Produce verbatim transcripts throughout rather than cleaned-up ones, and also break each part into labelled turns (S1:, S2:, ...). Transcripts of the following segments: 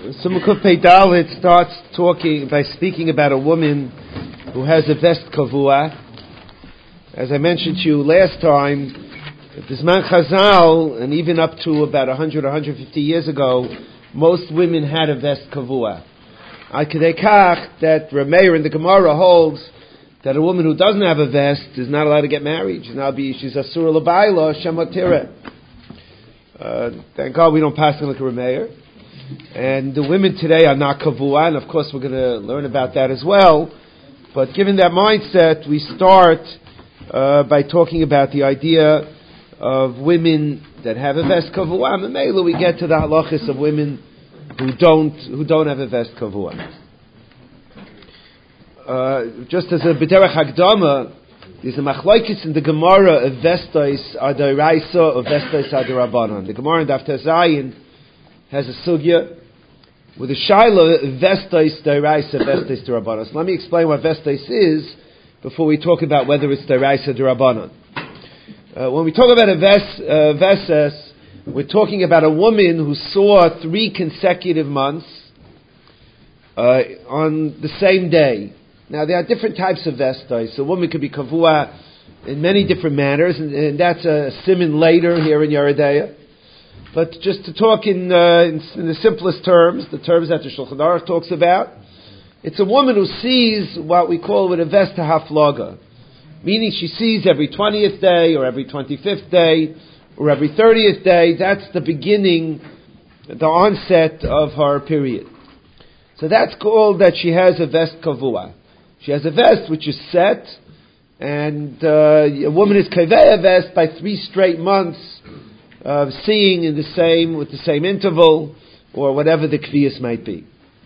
S1: Simukuf Peidalit starts talking by speaking about a woman who has a vest kavua. As I mentioned to you last time, Bisman Chazal, and even up to about one hundred, one hundred fifty years ago, most women had a vest kavua. Ad kedei kach that Rameir in the Gemara holds that a woman who doesn't have a vest is not allowed to get married. She's not be she's asura l'bayla shemotira. Uh, thank God we don't pass like a Rameir. And the women today are not kavua, and of course we're going to learn about that as well. But given that mindset, we start uh, by talking about the idea of women that have a vest kavua. And maybe we get to the halachis of women who don't who don't have a vest kavua. Uh, just as a b'derech hagdama, there's a machlokes in the Gemara of vestais adaraisa or vestais adarabanan. The Gemara in Daf Zayin has a sugya with a shaila vestais daraisa vestais darabanan. So let me explain what vestais is before we talk about whether it's daraisa darabanan. Uh, when we talk about a ves, uh, veses, we're talking about a woman who saw three consecutive months uh, on the same day. Now, there are different types of vestais. A woman could be kavua in many different manners, and, and that's a siman later here in Yeridea. But just to talk in, uh, in, in the simplest terms, the terms that the Shulchan Aruch talks about, it's a woman who sees what we call with a vesta haflaga, meaning she sees every twentieth day, or every twenty-fifth day, or every thirtieth day. That's the beginning, the onset of her period. So that's called that she has a vest kavua. She has a vest which is set, and uh, a woman is kaveh vest by three straight months of seeing in the same with the same interval, or whatever the kviyas might be.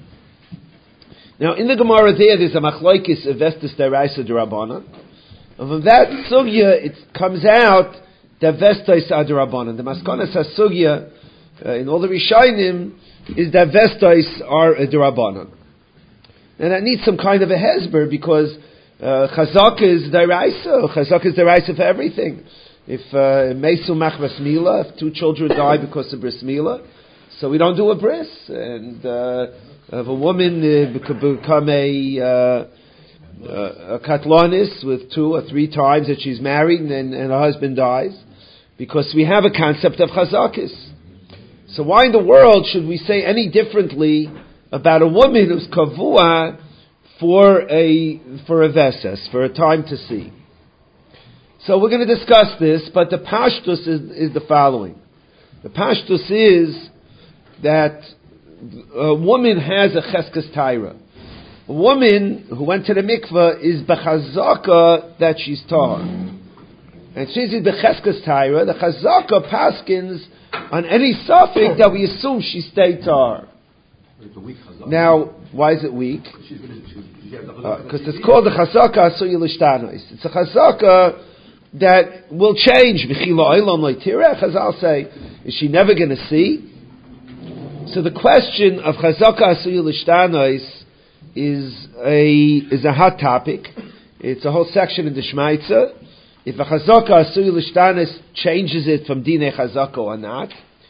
S1: Now, in the Gemara there, there's a machlokes of vestis deraisa derabbanan, and from that sugya it comes out that vestis aderabanan. The maskonas hasugya uh, in all the rishonim is that vestis are a derabbanan. And that needs some kind of a hezber, because uh, chazaka is deraisa. Chazaka is deraisa for everything. If meisu machbas mila, if two children die because of bris mila, so we don't do a bris. And uh, if a woman uh, could become a uh, a katlanis with two or three times that she's married and, and her husband dies, because we have a concept of chazakis. So why in the world should we say any differently about a woman who's kavua for a for a veses, for a time to see? So we're going to discuss this, but the pashtus is, is the following. The pashtus is that a woman has a cheskes taira. A woman who went to the mikveh is bechazaka that she's tahar. And she's in becheskes taira. The chazaka paskins on any suffix that we assume she stayed tahar. Now, why is it weak? Because uh, it's called the chazaka asuy l'shtanos. It's a chazaka that will change. Chazal say, is she never going to see? So the question of chazaka asuy l'shtanos is a is a hot topic. It's a whole section in the Shmaitza. If a chazaka asuy l'shtanos changes it from dinei chazaka or not.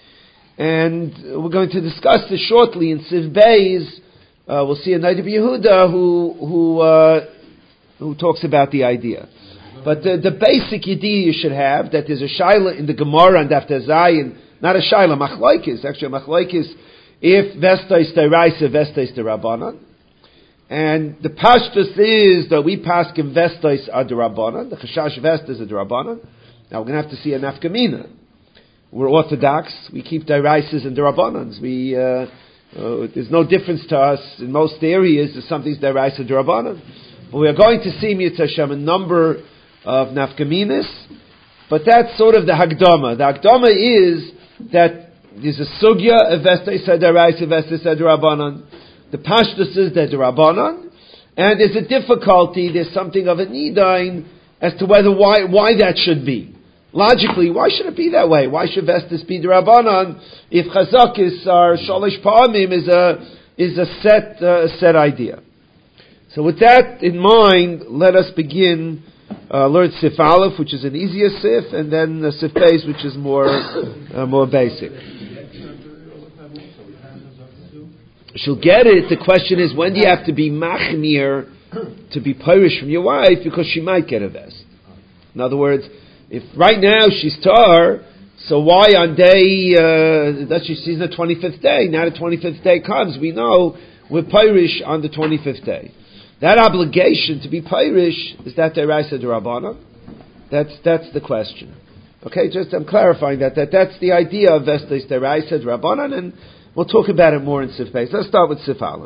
S1: And we're going to discuss this shortly in Siv Beis. Uh, we'll see a Naiv Yehuda who who uh, who talks about the idea. But the, the basic idea you should have that there's a shaila in the Gemara and Daf Zayin, not a shaila, machlokes, actually a machlokes, if vestais deraisa, vestais derabanan. And the pashtus is that we paskin vestais are derabanan, the chashash vest is a derabanan. Now we're going to have to see a nafkamina. We're Orthodox. We keep deraisas and derabanans. We uh, uh, there's no difference to us in most areas. If something's deraisa derabanan, but we are going to see Mitzvah Hashem a number of nafkaminas. But that's sort of the hagdama. The hagdama is that there's a sugya of vestais deraisa, vestais derabanan. The pashtus is the derabanan, and there's a difficulty. There's something of a nidain as to whether why why that should be. Logically, why should it be that way? Why should vestis be derabanan if chazakis are shalish pa'amim is a is a set uh, set idea? So with that in mind, let us begin uh, learn Sif Aleph, which is an easier Sif, and then uh, Sif Beis, which is more uh, more basic. She'll get it. The question is, when do you have to be machmir to be pirish from your wife, because she might get a vest? In other words, if right now she's tar, so why on day uh, that she sees the twenty-fifth day? Now the twenty-fifth day comes, we know we're pirish on the twenty-fifth day. That obligation to be pirish, is that deraisa d'Rabbanan? That's that's the question. Okay, just I'm clarifying that that that's the idea of vestais deraisa d'Rabbanan, and we'll talk about it more in Sif Beis. Let's start with Sif Aleph.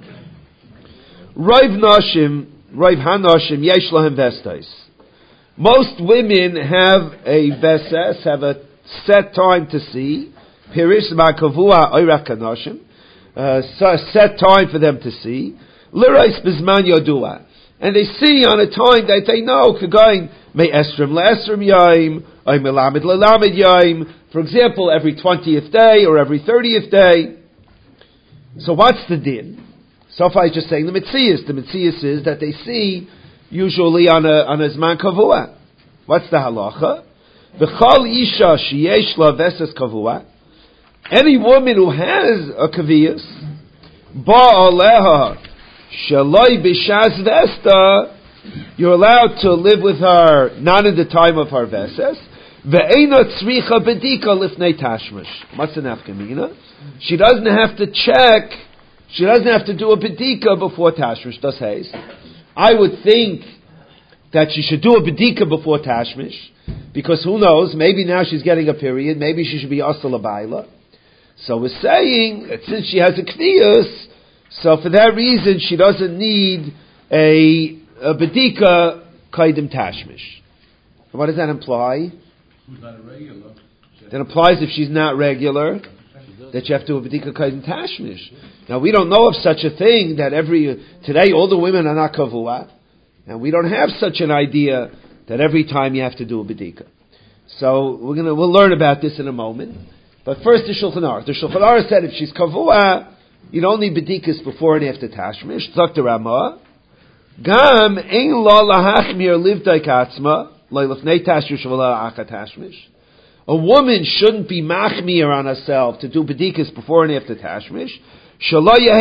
S1: Rav Nashim, Rav Hanashim, Yesh Lahem Vestais. Most women have a veses, have a set time to see. Pirish ma'kavua oirak kanashim. A set time for them to see. Lirais bizman yodua. And they see on a time that they know, going may esrim le'esrim yaim, oy melamed le'lamed yaim. For example, every twentieth day or every thirtieth day. So what's the din? So far, I'm just saying the mitzias. The mitzias is that they see usually on a on a zman kavua. What's the halacha? V'chol isha sheyesh la veses kavua. Any woman who has a kavias, ba'aleha shaloi b'shas vesta, you're allowed to live with her not in the time of her veses. Ve'ena tzricha bedika lifnei tashmish. What's the nafkamina? She doesn't have to check. She doesn't have to do a bedika before tashmish. Das heißt, I would think that she should do a bedika before tashmish, because who knows? Maybe now she's getting a period. Maybe she should be asal abayla. So we're saying that since she has a kniyus, so for that reason she doesn't need a, a bedika kaidim tashmish. What does that imply?
S2: Who's not a regular?
S1: That implies if she's not regular, that you have to do a bedika kaidim tashmish. Now we don't know of such a thing that every today all the women are not kavua, and we don't have such an idea that every time you have to do a bedika. So we're gonna we'll learn about this in a moment. But first the Shulchan Aruch. The Shulchan Aruch said if she's kavua, you don't need bedikas before and after tashmish. Tzak Rama. Gam ein la lahachmir livdai katzma leilafnei tashmish v'la achat tashmish. A woman shouldn't be machmir on herself to do bedikas before and after tashmish. A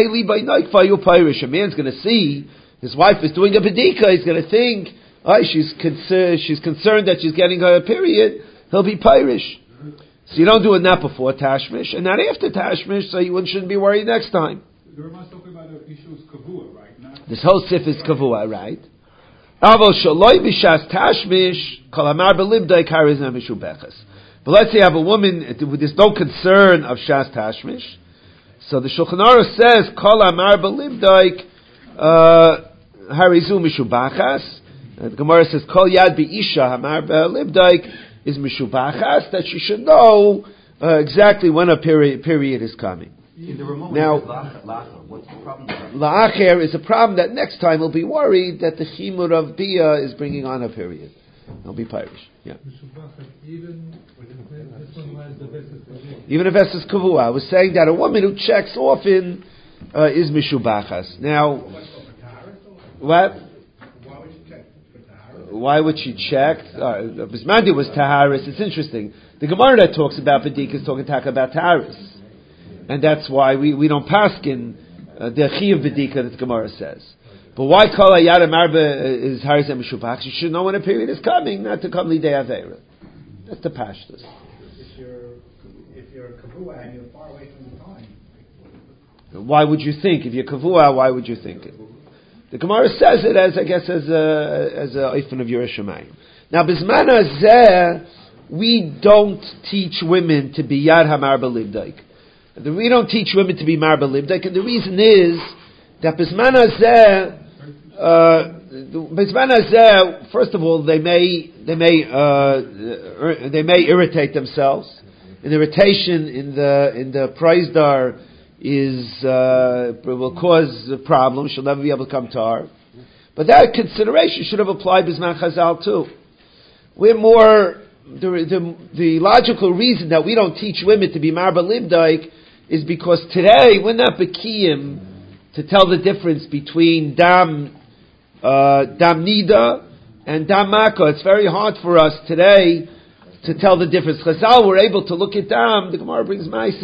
S1: man's going to see his wife is doing a bedika. He's going to think, oh, she's concerned. She's concerned that she's getting her period. He'll be pirish. So you don't do it not before tashmish and not after tashmish. So you shouldn't be worried next time.
S2: Talking about the issues kavua, right? Not
S1: this whole sif is kavua, right? Aval shaloi b'shas tashmish kol amar belibdai karizna mishubeches. But let's say you have a woman with this no concern of shas tashmish. So the Shulchan Aruch says, Kol amar b'libdaik harizu mishubachas. The Gemara says, Kol yad b'isha amar b'libdaik is mishubachas, that she should know uh, exactly when a period, period is coming.
S3: In the remote
S1: now,
S3: lacher, what's the problem?
S1: La'acher is a problem that next time he'll be worried that the chimur of bia is bringing on a period. He'll be pirish. Yeah. Even if Vesas Kavua. I was saying that a woman who checks often uh, is Mishubachas. Now, what? Why would she check? Uh, Bismandi was Taharis. It's interesting. The Gemara that talks about B'dik is talking about Taharis. And that's why we, we don't paskin uh, the Chi of B'dika that the Gemara says. But why Kol Hayad Marba is Haris and Mishubachas? You should know when a period is coming, not to come Lidei Aveira. That's the pashtus.
S4: If you're if you're kavua and you're far away from the time,
S1: why would you think if you're kavua? Why would you think it? The Gemara says it as I guess as a as a oifen of Yerushalayim. Now bisman hazeh we don't teach women to be yad hamar belibdaik. We don't teach women to be mar belibdaik, and the reason is that bisman hazeh. Uh, First of all, they may they may uh, they may irritate themselves. An irritation in the in the praisdar is uh, will cause a problem. She'll never be able to come to her. But that consideration should have applied Bisman Chazal too. We're more the, the the logical reason that we don't teach women to be marba libdaik is because today we're not bekiyim to tell the difference between dam. Uh, dam nida and dam maka. It's very hard for us today to tell the difference. Chazal were able to look at dam. The Gemara brings ma'asim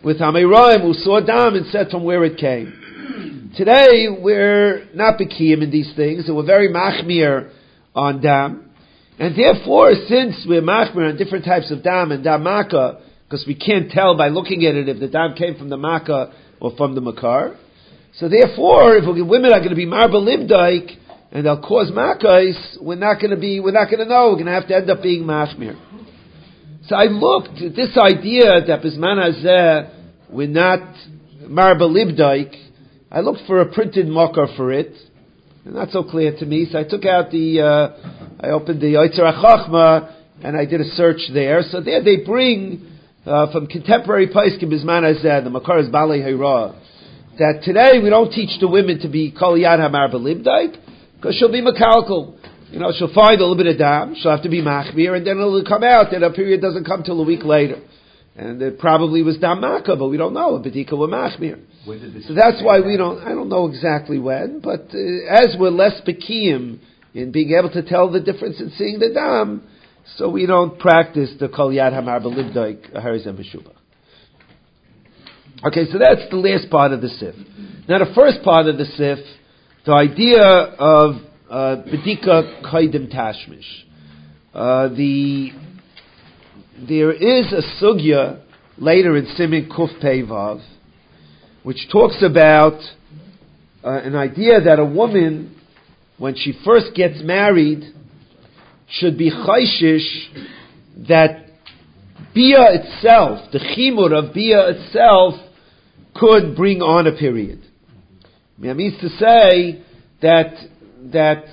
S1: with Hameiraim who saw dam and said from where it came. Today we're not bekiyim in these things, and we're very machmir on dam, and therefore since we're machmir on different types of dam and dam makkah, because we can't tell by looking at it if the dam came from the makkah or from the makar. So therefore, if women are going to be marba libdaik and they'll cause makkahs, we're not going to be, we're not going to know. We're going to have to end up being machmir. So I looked at this idea that bisman hazeh we're not marba libdaik. I looked for a printed makar for it, and not so clear to me. So I took out the, uh, I opened the Yotzer HaChachma and I did a search there. So there they bring uh, from contemporary Paiskim bisman hazeh, the makar is Balei Hairah, that today we don't teach the women to be kol yad hamar b'libdaik, because she'll be makalkal. You know, she'll find a little bit of dam, she'll have to be machmir, and then it'll come out that a period doesn't come till a week later. And it probably was dam makkah, but we don't know. A bedika were machmir. So that's why we don't, I don't know exactly when, but uh, as we're less bekiyim in being able to tell the difference in seeing the dam, so we don't practice the kol yad hamar b'libdaik harizem b'shubach. Okay, so that's the last part of the sif. Now the first part of the sif, the idea of uh, bedika kaidim tashmish. Uh, the there is a sugya later in Simin Kuf Pei Vav, which talks about uh, an idea that a woman, when she first gets married, should be chayshish that bia itself, the chimur of bia itself, could bring on a period. That means to say that that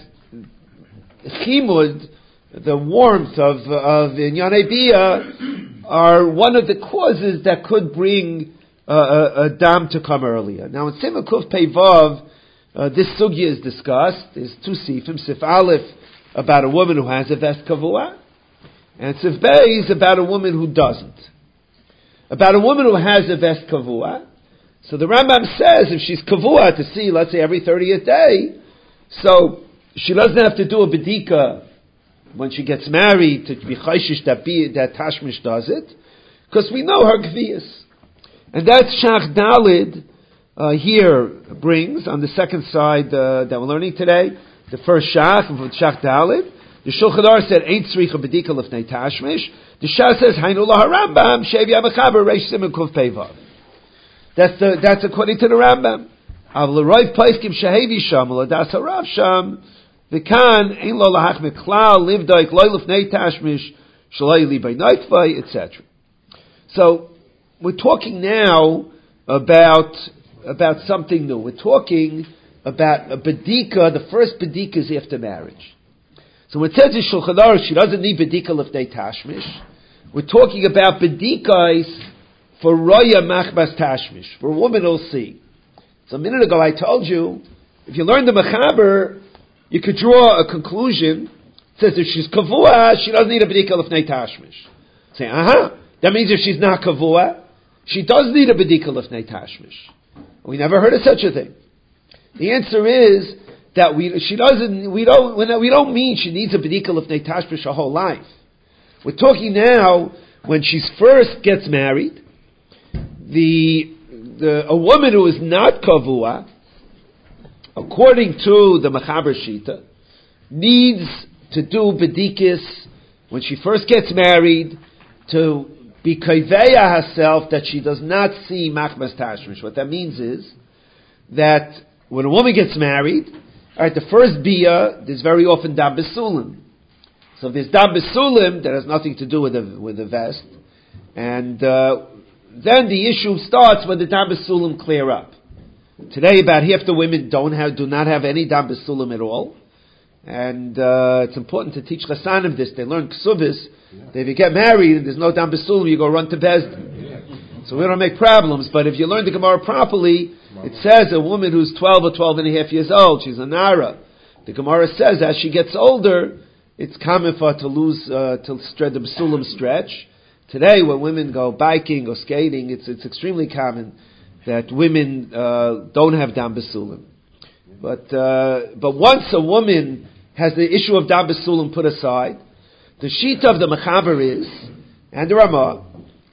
S1: chimud, the warmth of of inyanei bia, are one of the causes that could bring uh, a, a dam to come earlier. Now in Siman Kuf Pei Vav, uh, this sugya is discussed. There's two sifim. Sif Aleph about a woman who has a vest kavua, and Sif Beis is about a woman who doesn't. About a woman who has a vest kavua. So the Rambam says if she's kavua to see, let's say every thirtieth day, so she doesn't have to do a bedika when she gets married to be chayshish that be that tashmish does it, because we know her gvias, and that's Shach Dalid uh, here brings on the second side uh, that we're learning today. The first Shach of Shach Dalid, the Shulchan Aruch said ain't tzricha bedika lifnei tashmish. The Shach says hainu la harambam shevi avachaber reish siman kuf pei vav. That's the, that's according to the Rambam. Av l'roiv paiskim shehevi sham l'das harav sham v'kan ein lo lahach meklal livdaik loy lifnei tashmish shalai li b'naitvai, et cetera. So we're talking now about about something new. We're talking about a bedika. The first bedika is after marriage. So when it says in Shulchan Aruch she doesn't need bedika lifnei tashmish, we're talking about bedikais for roya machbas tashmish, for a woman who'll see. So a minute ago I told you, if you learn the mechaber, you could draw a conclusion. It says if she's kavua, she doesn't need a bedika lifnei tashmish. Say, aha, that means if she's not kavua, she does need a bedika lifnei tashmish. We never heard of such a thing. The answer is that we she doesn't we don't we don't mean she needs a bedika lifnei tashmish her whole life. We're talking now when she first gets married. The, the a woman who is not kavua, according to the Mechaber Shita, needs to do bedikis when she first gets married to be kaiveya herself that she does not see machbas tashmish. What that means is that when a woman gets married, all right, the first bia, there's very often dam besulim. So if there's dam besulim, that has nothing to do with the with the vest, and uh, then the issue starts when the dam besulim clear up. Today, about half the women don't have, do not have any dam besulim at all, and uh, it's important to teach chasanim this. They learn ksuvis. That if you get married and there's no dam besulim, you go run to bezdin. So we don't make problems. But if you learn the Gemara properly, it says a woman who's twelve or twelve and a half years old, she's a nara. The Gemara says as she gets older, it's common for her to lose uh, to stretch the besulim stretch. Today, when women go biking or skating, it's it's extremely common that women uh, don't have dam besulim. But uh, but once a woman has the issue of dam besulim put aside, the sheet of the Mechaber is, and the Ramah,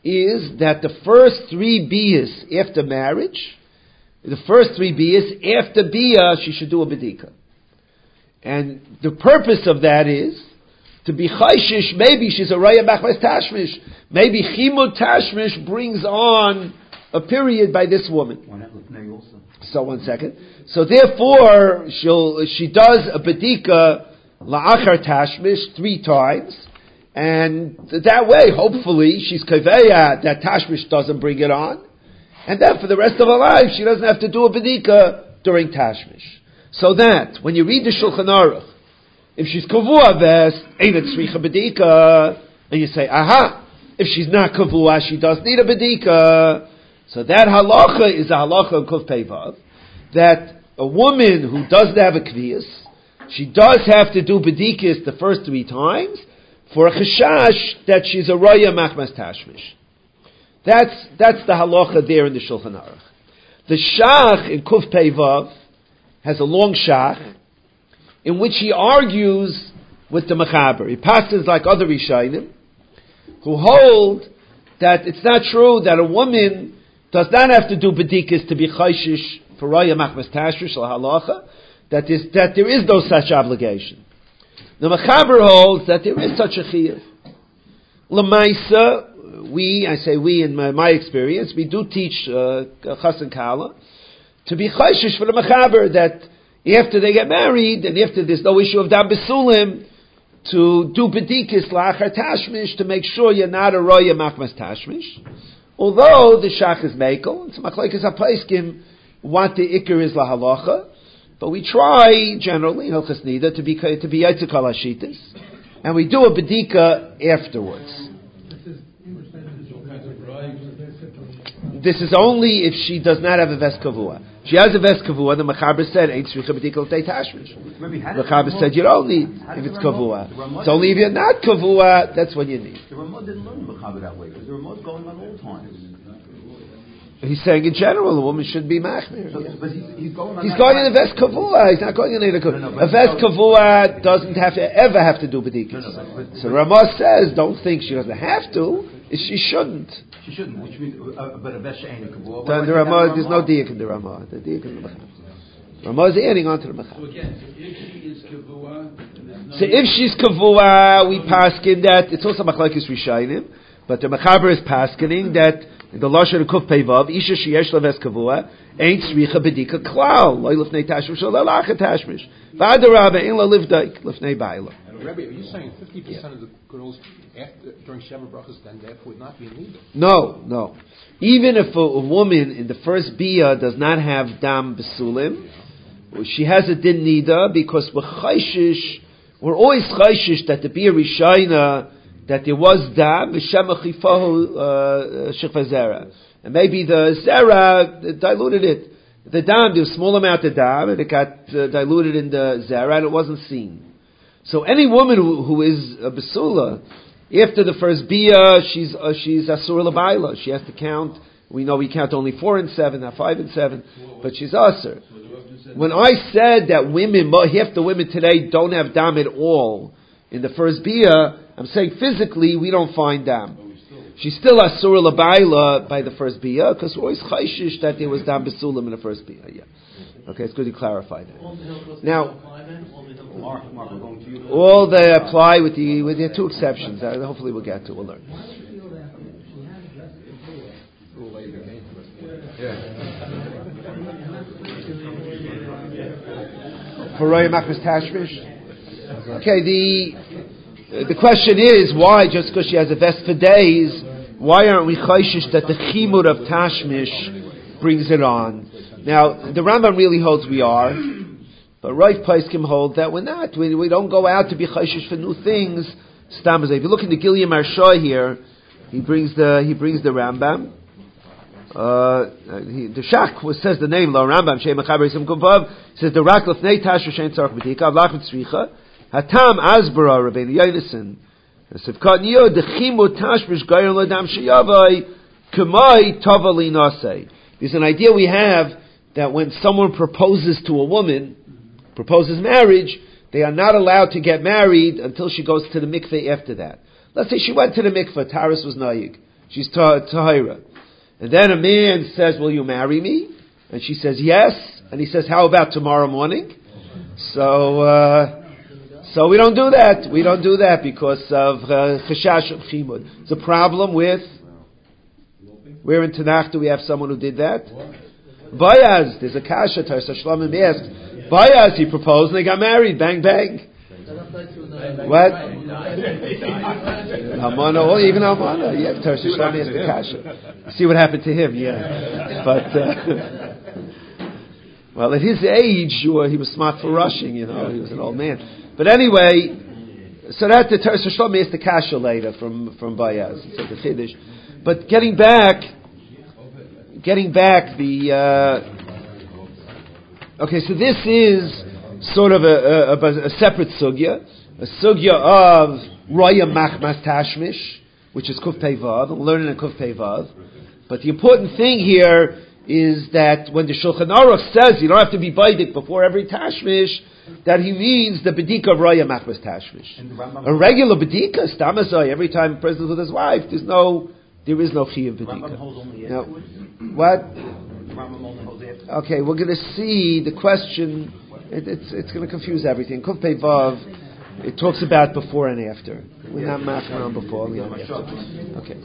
S1: is that the first three biyas after marriage, the first three biyas, after biyah, she should do a bedika. And the purpose of that is to be chayshish, maybe she's a raya machmas tashmish. Maybe chimud tashmish brings on a period by this woman. So one second. So therefore, she'll, she does a bedika la'achar tashmish three times. And that way, hopefully, she's kaveya that tashmish doesn't bring it on. And then for the rest of her life, she doesn't have to do a bedika during tashmish. So that, when you read the Shulchan Aruch, if she's kavua vest, ain't it tzricha bedika, and you say, aha, if she's not kavua, she does need a bedika. So that halacha is a halacha of Kuf Peivav, that a woman who doesn't have a kviyas, she does have to do bedikas the first three times, for a chashash that she's a raya machmas tashmish. That's, that's the halacha there in the Shulchan Aruch. The Shach in Kuf Peivav has a long Shach, in which he argues with the Mechaber. He passes like other Rishayim, who hold that it's not true that a woman does not have to do bedikas to be chayshish for raya machmas tashmish or halacha, that is, that there is no such obligation. The Mechaber holds that there is such a chiyuv. L'maisa, we, I say we in my, my experience, we do teach uh, Chas and Kala to be chayshish for the Mechaber, that after they get married and after there's no issue of dam besulim, to do bedikis la'achar tashmish to make sure you're not a raya machmas tashmish. Although the shach is mekel, it's machlekes hapaiskim what the ikar is lahalacha, but we try generally in Hilchos Nida to be to be yaitzik al hashitas, and we do a bedika afterwards. This is only if she does not have a ves kavua. She has a ves kavua. The Mechaber said, "Ain't tzricha bedika l'tei tashmish." The Mechaber said, "You don't need if it's kavua. It's only if you're not kavua that's when you need."
S3: The Ramah didn't learn the Mechaber that way because the Ramah is going on all times.
S1: He's saying in general, a woman should be machmir.
S3: So, but he's, he's going on.
S1: He's going in a ves kavua. He's not going in a kavua. No, no, a ves kavua doesn't have to ever have to do bedikas. No, no, but, but, so Ramah says, don't think she doesn't have to. She shouldn't.
S3: She shouldn't, which means, uh, but a ves ain't a kavua.
S1: The Ramah, there's no diak in the Ramah. The diak in the Mechaber. Ramah is adding on to the Mechaber.
S2: So again, so if she is kavua,
S1: so if she's kavua, we paskin that it's also machlekes rishayim, but the Mechaber is paskining that. In the Lashon of Kuf Peivav, Isha sheyesh laves kavua, ain't tzricha bedika klal, loy lefnei tashmish, or lalacha tashmish. V'adarabba, ein la livdaik, lefnei ba'ila.
S5: Rabbi, are you saying fifty percent of the girls after, during Sheva Brachas then therefore would not be in need?
S1: No, no. Even if a, a woman in the first biyah does not have dam besulim, she has a din nida because we're chayshish, we're always chayshish that the biyah rishayna, that there was dam, v'shem achifahu shechva zera. And maybe the zera diluted it. The dam, there was a small amount of dam, and it got uh, diluted in the zera, and it wasn't seen. So any woman who, who is a basula, after the first biyah, she's uh, she's asur l'bayla. She has to count. We know we count only four and seven, not five and seven, but she's asur. When I said that women, half the women today don't have dam at all in the first biyah, I'm saying physically we don't find dam. She's still asur l'bayla by the first biyah because we're always chayshish that there was dam besulim in the first biyah. Yeah. Okay, it's good you clarified that. Now, all they apply with the with the two exceptions. Uh, hopefully, we'll get to. We'll learn. For Raya Machmas Tashmish. Okay, the the question is why, just because she has a vest for days, why aren't we chayshish that the chimur of Tashmish brings it on? Now, the Rambam really holds we are, but Rav Paiskim hold that we're not. We, we don't go out to be chayshish for new things. Stam if you look in the Gilyam Arsha here, he brings the he brings the Rambam. Uh, he, the Shach was, says the name Lo Rambam Shem Mechaber Yisem Kuvav says the Rak Lefnei Tashu Shein Tzarich B'Tika Avlach Mitzricha Hatam Asbara Rabbeinu Yonason Sivkat Niyo Dechimu Tashmish Gayer Ladam Sheyavai K'mai Tavali Nasei. There's an idea we have that when someone proposes to a woman, proposes marriage, they are not allowed to get married until she goes to the mikveh after that. Let's say she went to the mikveh, Taras was nayig. She's tahira. And then a man says, will you marry me? And she says, yes. And he says, how about tomorrow morning? So, uh, so we don't do that. We don't do that because of chashash of chimud. It's a problem with, where in Tanakh do we have someone who did that? Boaz, there's a kasha, Tarsa Shlomim asked, Boaz, he proposed and they got married, bang, bang. What? Hamana, oh, even Hamana, yeah, Tarsa Shlomim asked the kasha. See what happened to him, yeah. But, uh, well, at his age, sure, he was smart for rushing, you know, he was an old man. But anyway, so that the Tarsa Shlomim asked the kasha later from, from Boaz, so the Chiddush. But getting back, getting back the, uh, okay, so this is sort of a, a, a separate sugya, a sugya of Roya Machmas Tashmish, which is Kuf Pei Vav, I'm learning a Kuf Pei Vav. But the important thing here is that when the Shulchan Aruch says you don't have to be baidik before every Tashmish, that he means the bedika of Roya Machmas Tashmish. A regular bedika, Stamazai, every time a person is with his wife, there's no, there is no chiyuv bedika. Now, what? Okay, we're going to see the question. It, it's it's going to confuse everything. Kuf Pei Vav, it talks about before and after. We're not maching on before. We're on after. Okay.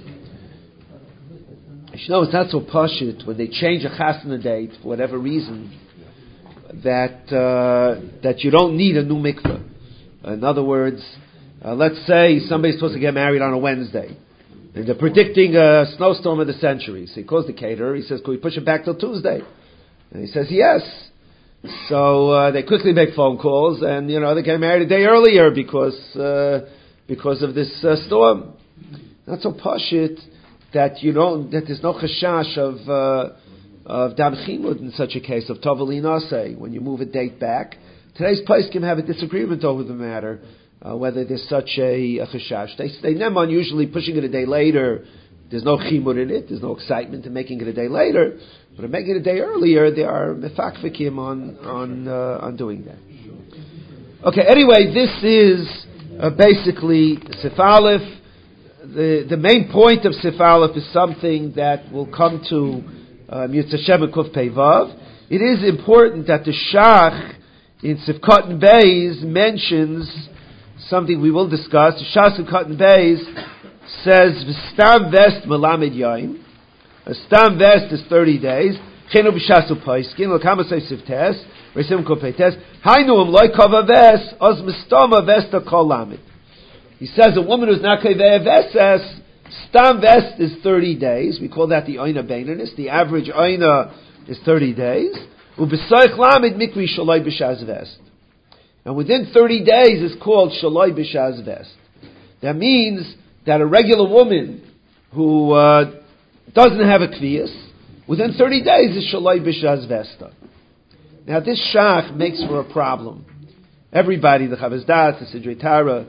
S1: You know, it's not so pashut when they change a chasna date for whatever reason that uh, that you don't need a new mikveh. In other words, uh, let's say somebody's supposed to get married on a Wednesday. And they're predicting a snowstorm of the century. So he calls the caterer. He says, "Can we push it back till Tuesday?" And he says, "Yes." So uh, they quickly make phone calls, and you know they get married a day earlier because uh, because of this uh, storm. Not so pashut that you don't that there's no chashash of uh, of dam chimud in such a case of tovali naseh when you move a date back. Today's poskim have a disagreement over the matter. Uh, whether there's such a, a chashash. They say Neman usually pushing it a day later, there's no chimur in it, there's no excitement in making it a day later, but in making it a day earlier, they are mefakfikim on on uh, on doing that. Okay, anyway, this is uh, basically Sif Aleph. The, the main point of Sif Aleph is something that will come to Yitz Hashem and Kuf Pei Vav. It is important that the Shach in Sif Katan Beis mentions something we will discuss. The Shas in Katan Beis says V'stam vest melamed yaim. A stam vest is thirty days. Chenu b'shasu paiskin. L'kama say siftes. Resim kopeites. Hainu um loy kava vest. Oz mistoma vesta kol lamed. He says a woman who's not kaveh veses, stam vest is thirty days. We call that the oina beinanis. The average oina is thirty days. U'b'soich lamed mikri shaloi b'shaz vest. And within thirty days is called Shaloi B'Shaz Vest. That means that a regular woman who uh, doesn't have a Kviyas, within thirty days is Shaloi B'Shaz Vesta. Now this Shach makes for a problem. Everybody, the Chavaz Das, the Sidrei Tara,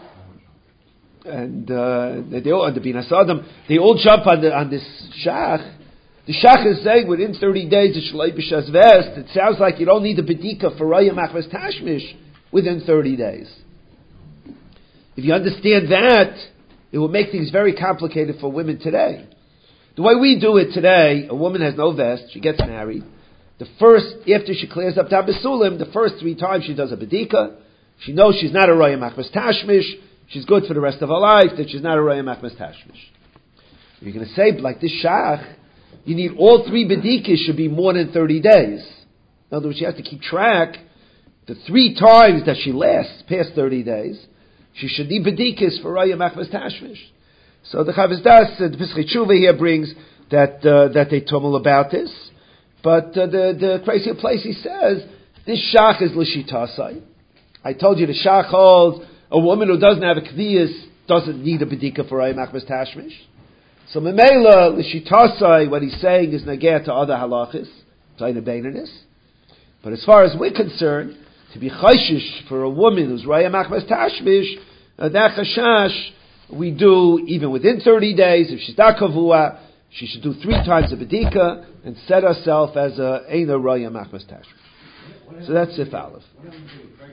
S1: and uh, they all, the Binas Adam, they all jump on, the, on this Shach. The Shach is saying within thirty days it's Shaloi B'Shaz Vest. It sounds like you don't need the Bedika for Raya Machmas Tashmish within thirty days. If you understand that, it will make things very complicated for women today. The way we do it today, a woman has no vest, she gets married. The first, after she clears up Dam Besulim, the first three times she does a Bedika. She knows she's not a Raya Machmas Tashmish. She's good for the rest of her life, that she's not a Raya Machmas Tashmish. You're going to say, like this Shach, you need all three bedikis should be more than thirty days. In other words, she has to keep track. The three times that she lasts past thirty days, she should need bedikis for Raya Machmas Tashmish. So the Chavaz Das, the Pesach Tshuva here brings that uh, that they tumble about this. But uh, the the crazy place he says this Shach is l'shitasai. I told you the Shach holds a woman who doesn't have a kviyas doesn't need a bedika for Raya Machmas Tashmish. So Memela, l'shitasai, what he's saying is negeh to other halachis, taina beinanis. But as far as we're concerned, to be chayshish for a woman who's Raya Machmas Tashmish, uh, that chashash we do even within thirty days. If she's not kavua, she should do three times a bedika and set herself as a eina Raya Machmas Tashmish. So that's Sif Aleph.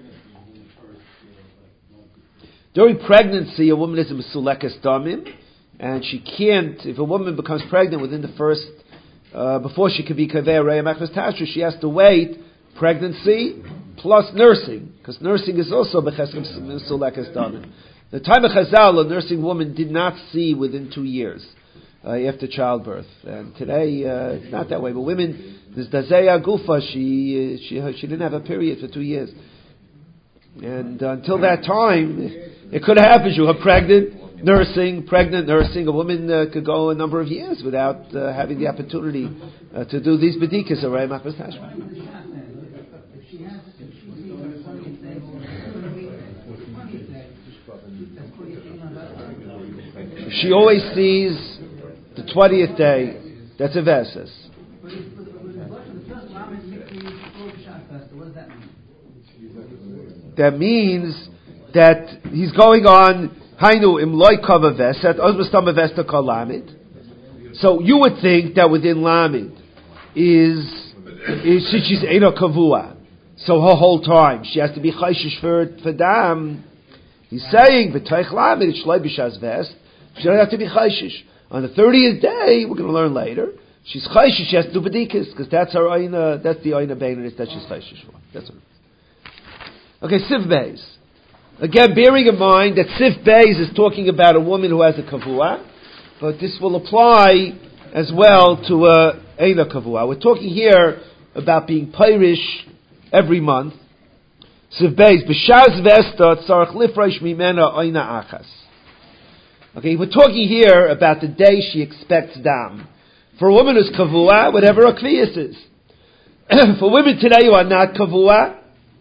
S1: During pregnancy, a woman is a mesulekes damim. and she can't, if a woman becomes pregnant within the first, uh, before she could be Kaveh Reya Machmas Tashra, she has to wait pregnancy plus nursing, because nursing is also Becheskem Sulek Esdamin. The time of Chazal, a nursing woman did not see within two years uh, after childbirth. And today, uh, it's not that way. But women, this Dazeya Gufa, she, uh, she, she didn't have a period for two years. And uh, until that time, it could happen. You were pregnant, nursing, pregnant, nursing. A woman uh, could go a number of years without uh, having the opportunity uh, to do these bedikas of Reya Machmas Tashra. She always sees the twentieth day. That's a versus. That means that he's going on Hainu imloy kava veset ozbastama vesta kalamid. So you would think that within lamid is is she's eno kavua. So her whole time she has to be chayshish for for dam. He's saying v'toich lamid it's shloi b'shas vest. She doesn't have to be chayshish. On the thirtieth day, we're going to learn later, she's chayshish, she has to do bedikas, because that's her oina, that's the oina beinis that she's chayshish for. That's what it is. Okay, Sif Beis. Again, bearing in mind that Sif Beis is talking about a woman who has a kavua, but this will apply as well to a eina kavua. We're talking here about being pirish every month. Sif Beis, b'shaz vesta tzarech lifresh mimena oina achas. Okay, we're talking here about the day she expects dam. For a woman who's kavua, whatever her kviyas is. For women today who are not kavua,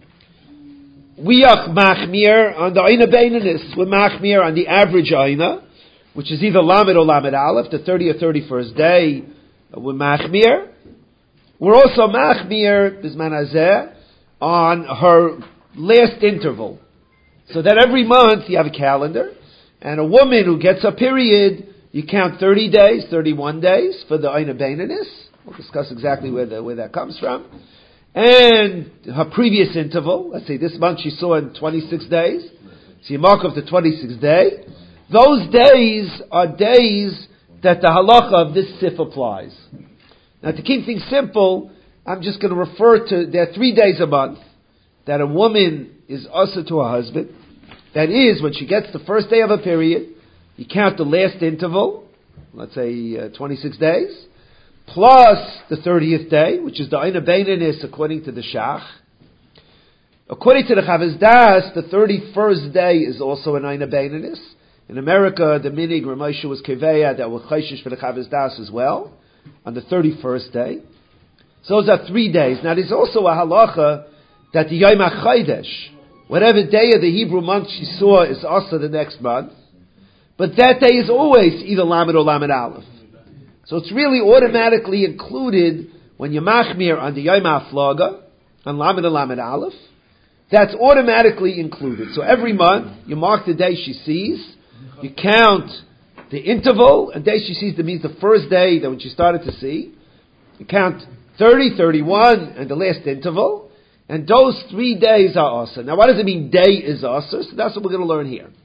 S1: we are machmir on the oina beinanis. We're machmir on the average oina, which is either lamed or lamed aleph, the thirtieth or thirty-first day. We're machmir. We're also machmir bisman hazeh on her last interval, so that every month you have a calendar. And a woman who gets a period, you count thirty days, thirty-one days for the Oina Beinanis. We'll discuss exactly where, the, where that comes from. And her previous interval, let's say this month she saw in twenty-six days. So you mark off the twenty-sixth day. Those days are days that the halacha of this sif applies. Now to keep things simple, I'm just going to refer to, there are three days a month that a woman is also to her husband. That is, when she gets the first day of a period, you count the last interval, let's say uh, twenty-six days, plus the thirtieth day, which is the Oina Beinanis according to the Shach. According to the Chavez Das, the thirty-first day is also an Oina Beinanis. In America, the minig Ramosha was Keveya that was Chayshish for the Chavez Das as well, on the thirty-first day. So those are three days. Now there's also a halacha that the Yom HaChodesh, whatever day of the Hebrew month she saw is also the next month. But that day is always either Lamed or Lamed Aleph. So it's really automatically included when you machmir on the Yom HaFlaga, on Lamed or Lamed Aleph. That's automatically included. So every month, you mark the day she sees, you count the interval, and day she sees, that means the first day that when she started to see. You count thirty, thirty-one, and the last interval. And those three days are asa. Now, what does it mean day is asa? So that's what we're going to learn here.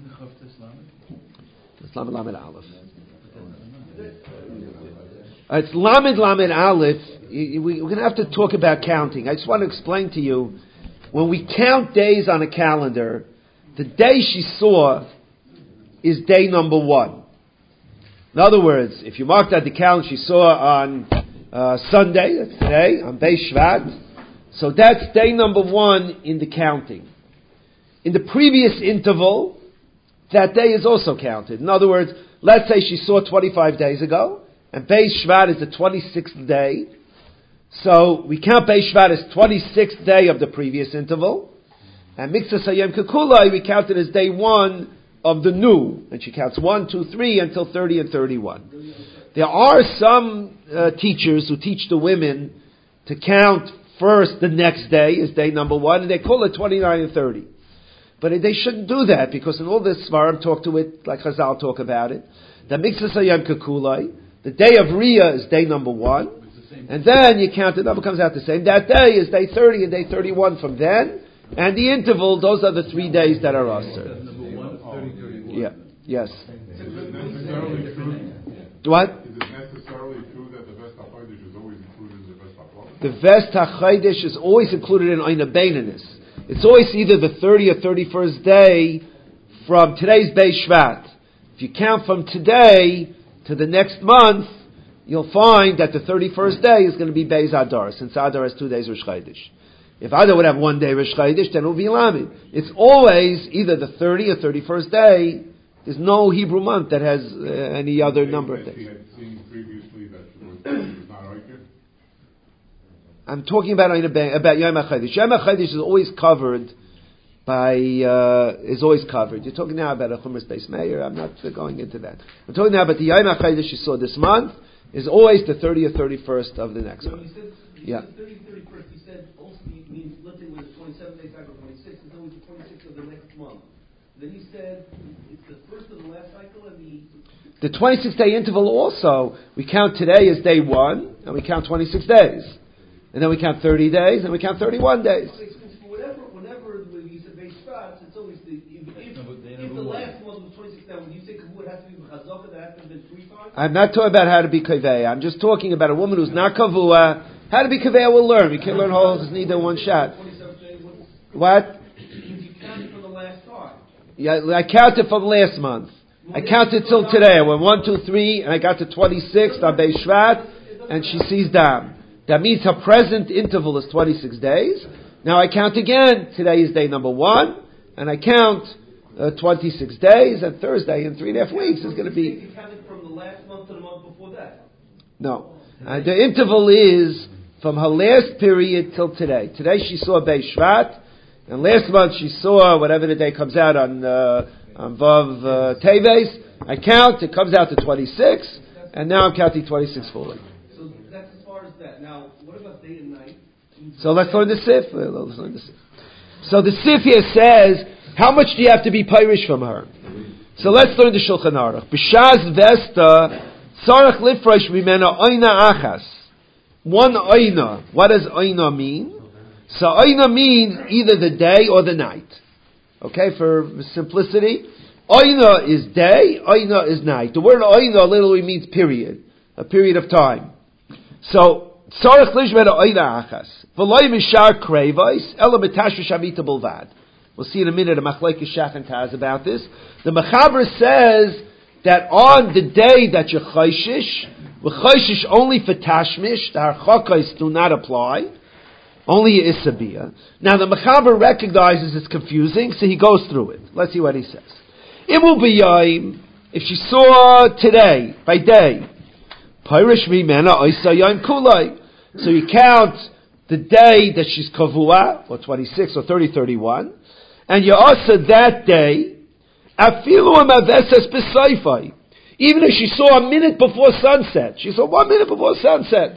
S1: It's Lamed Lamed Aleph. Uh, it's Lamed Lamed Aleph. We're going to have to talk about counting. I just want to explain to you, when we count days on a calendar, the day she saw is day number one. In other words, if you marked out the calendar she saw on uh, Sunday, that's today, on Beis Shvat, so that's day number one in the counting. In the previous interval, that day is also counted. In other words, let's say she saw twenty-five days ago, and Beis Shvat is the twenty-sixth day. So we count Beis Shvat as twenty-sixth day of the previous interval, and Mikzas Hayom Kekulai we count it as day one of the new, and she counts one, two, three until thirty and thirty-one. There are some uh, teachers who teach the women to count first the next day is day number one, and they call it twenty-nine and thirty. But they shouldn't do that, because in all this Svarim talk to it, like Chazal talk about it, the Mikzas Hayom Kekulai, the day of Riyah is day number one, and then you count, the number comes out the same. That day is day thirty and day thirty-one from then, and the interval, those are the three days that are Asr.
S2: Number one, thirty, thirty-one.
S1: Yeah, Yes.
S6: Is it necessarily true?
S1: What?
S6: Is it necessarily true that the Vest HaChodesh is always included in the Vest HaChodesh?
S1: The Vest HaChodesh is always included in Oina Beinanis. It's always either the thirtieth or thirty-first day from today's Beis Shvat. If you count from today to the next month, you'll find that the thirty-first day is going to be Beis Adar, since Adar has two days Rosh Chodesh. If Adar would have one day Rosh Chodesh, then it would be Lamed. It's always either the thirtieth or thirty-first day. There's no Hebrew month that has uh, any other number of days.
S6: He had seen previously that it was, it was not Oiker.
S1: I'm talking about about Yom HaChodesh. Yom HaChodesh is always covered by uh, is always covered. You're talking now about a Chumash Beis Meir. I'm not going into that. I'm talking now about the Yom HaChodesh you saw this month is always the thirtieth, thirty-first of the next
S7: so
S1: month.
S7: You said, you
S1: yeah.
S7: said thirtieth, thirty-first. You said also means let's say with the twenty-seventh day cycle, twenty-sixth is always the twenty-sixth of the next month. Then you said it's the first of the last cycle and the...
S1: The twenty-six day interval also, we count today as day one, and we count twenty-six days. And then we count thirty days, and we count thirty-one days.
S7: Okay, so whenever, whenever you said Beis Shvat, it's always the... If, if, if the last month was twenty-six, now when you say Kavua, it has to be Chazaka, that has to have been three times?
S1: I'm not talking about how to be Kaveh. I'm just talking about a woman who's not Kavua. How to be Kaveh we'll learn. We can learn whole neither one shot. What?
S7: You counted from the last time.
S1: Yeah, I counted from last month. I counted till today. I went one, two, three, and I got to twenty-sixth on Beis Shvat, and she sees Dam. That means her present interval is twenty-six days. Now I count again. Today is day number one, and I count uh, twenty-six days, and Thursday in three and a half weeks is going to be...
S7: You counted from the last month to the month before that?
S1: No. Uh, the interval is from her last period till today. Today she saw Beis Shvat, and last month she saw whatever the day comes out on uh, on Vav uh, Teves. I count, it comes out to twenty-six, and now I'm counting twenty-six fully.
S7: So that's as far as that. Now, what about day and night?
S1: So let's learn the Sif. Let's learn the Sif. So the Sif here says, how much do you have to be Pirish from her? So let's learn the Shulchan Aruch. B'shaz Vesta, Tzarech Lifresh Mimena Oina Achas. One Oina. What does Oina mean? So Oina means either the day or the night. Okay, for simplicity. Oina is day, Oina is night. The word Oina literally means period. A period of time. So, Tzarech Lishmena Oina Achas. V'loy Mishar Krevais, Ela Mitashvish Amita Bulvad. We'll see in a minute a Machlekes Shach and Taz about this. The Mechaber says that on the day that you're Chayshish, we're Chayshish only for Tashmish, the Harchakais do not apply. Only Isabia. Now the Mechaber recognizes it's confusing, so he goes through it. Let's see what he says. Imul b'yayim, if she saw today, by day, Pirish mimena oisa yayim kulai. So you count the day that she's kavua, or twenty-six, or thirty, thirty-one, and you also that day, afilu amaveses b'saifai. Even if she saw a minute before sunset, she saw one minute before sunset,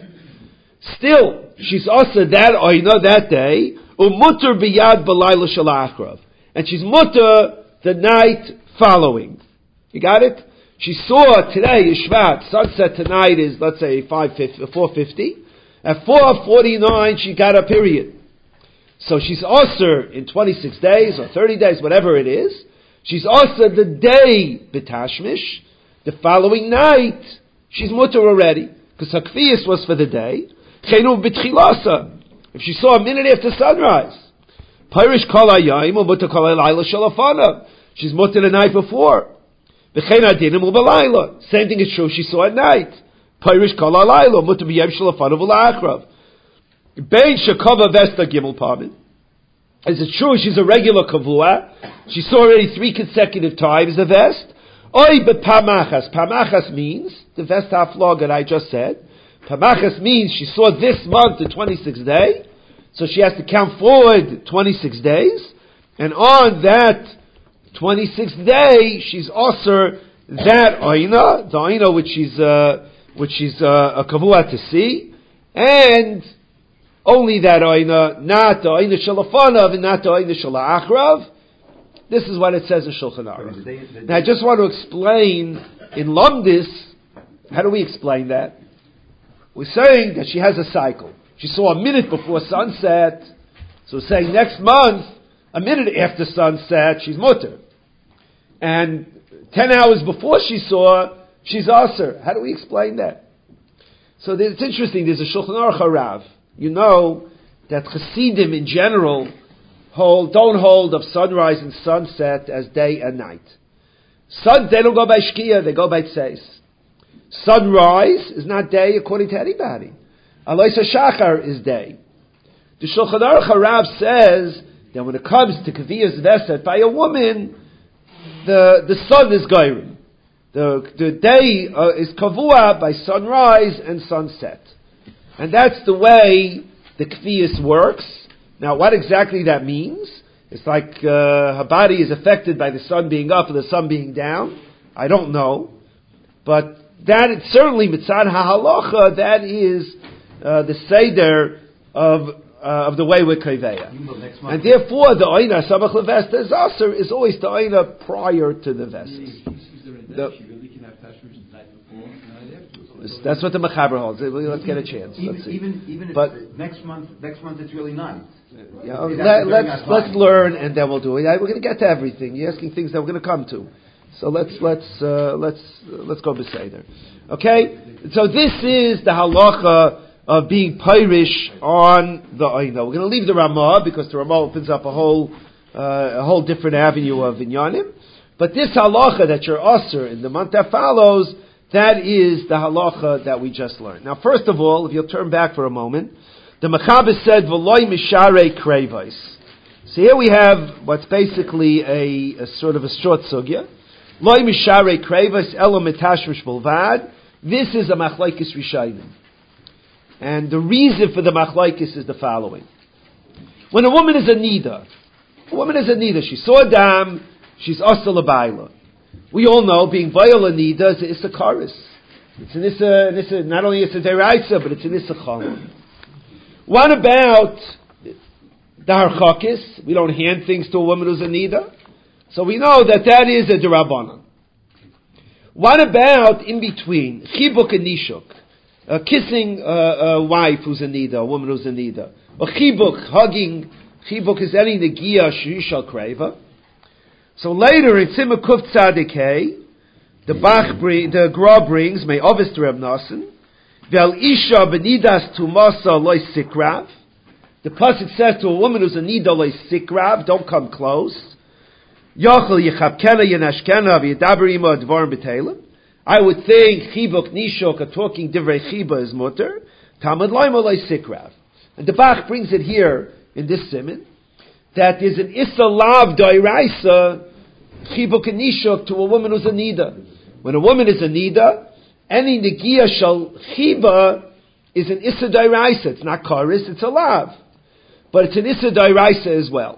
S1: still, she's also that oina that day, umutter biyad balayla shalachrav. And she's mutter the night following. You got it? She saw today is Shvat, sunset tonight is, let's say, four fifty. At four forty-nine, she got a period. So she's also in twenty-six days, or thirty days, whatever it is. She's also the day B'tashmish. The following night, she's mutter already. Because her kfiyas was for the day. Chenu b'tchilasa. If she saw a minute after sunrise. Pirish kol hayayim, or mutter kol halayla shalafana. She's mutter the night before. V'chein adinim u'balayla. Same thing is true she saw at night. Pirish kol halayla, mutter b'yem shalafana v'la'achrav. Bein shekava vesta gimel pamin. Is it true she's a regular kavua? She saw already three consecutive times the vest. Oy b'pamachas. Pamachas means, the vest haflog that I just said. Pamachas means she saw this month the twenty-sixth day. So she has to count forward twenty-six days. And on that twenty-sixth day, she's also that oina, the oina which is, uh, which is, uh, a kavua to see. And only that oina, not the oina shalafanav and not the oina shalachrav. This is what it says in Shulchan Aruch. Now I just want to explain in Lumdis, how do we explain that? We're saying that she has a cycle. She saw a minute before sunset, so we're saying next month, a minute after sunset, she's mutter. And ten hours before she saw, she's aser. How do we explain that? So it's interesting, there's a Shulchan Aruch Harav. You know that Chassidim in general hold, don't hold of sunrise and sunset as day and night. Sun, they don't go by Shkia, they go by Tseis. Sunrise is not day according to anybody. Alois HaShachar is day. The Shulchan Aruch Harav says that when it comes to Kaviyas Veset by a woman, the, the sun is Gairim. The, the day uh, is Kavua by sunrise and sunset. And that's the way the Kaviyas works. Now what exactly that means? It's like uh, her body is affected by the sun being up or the sun being down. I don't know. But that is certainly mitzad ha'halacha, that is uh, the seder of uh, of the way we're kaiveya. And therefore the oina samach levesta is aser is always the oina prior to the vestas. That's what the Mechaber holds. Let's get a chance.
S3: Even,
S1: let's see.
S3: even, even if
S1: but,
S3: next month, next month it's really night.
S1: Yeah, let, let's let's learn and then we'll do it. We're going to get to everything. You're asking things that we're going to come to. So let's let's uh, let's uh, let's go beseder. Okay. So this is the halacha of being pirish on the oina. We're going to leave the Ramah because the Ramah opens up a whole uh, a whole different avenue of inyanim. But this halacha that you're aser in the month that follows, that is the halacha that we just learned. Now, first of all, if you'll turn back for a moment, the Mechaber said, "V'loy misharei krevos." So here we have what's basically a, a sort of a short sugya. Loy misharei krevos elo mitashmish bulvad. This is a machlokes rishayim, and the reason for the machlokes is the following: when a woman is a nida, a woman is a nida. She saw a dam. She's asa l'bayla. We all know being bayla nida is a karis. It's an issa, an issa, not only it's a deraisa, but it's an issa chalon. What about the harchakis? We don't hand things to a woman who's a nida, so we know that that is a derabanan. What about in between chibuk and nishuk, uh, kissing uh, a wife who's a nida, a woman who's a nida, or chibuk, hugging? Chibuk is any negia shishal kreva. So later in Tzimah Kuf Tzadik Hey, the Bach bring, the Gra brings may obvious to Reb Nosson, Vel Isha benidas tumasa loy sikrav. The pasuk says to a woman who's a nida loy sikrav, don't come close. Yochel yichabkena yenashkena v'yedaber ima dvarim b'telim. I would think chibuk nishok are talking divrei chiba is mutter. Talmud loyma loy sikrav. And the Bach brings it here in this siman, that there's an issa lav doiraisa chibuk and nishuk to a woman who's a nida. When a woman is a nida, any negia shal chiba is an issa doiraisa. It's not karis, it's a lav, but it's an issa doiraisa as well.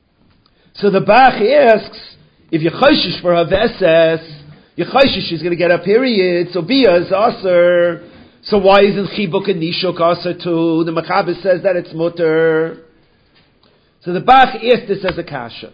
S1: So the Bach asks, if you chayshish for her veses, you chayshish she's going to get a period, so bia is aser. So why isn't chibuk and nishuk aser too? The Mechaber says that it's mutter. So the Bach asked this as a kasha.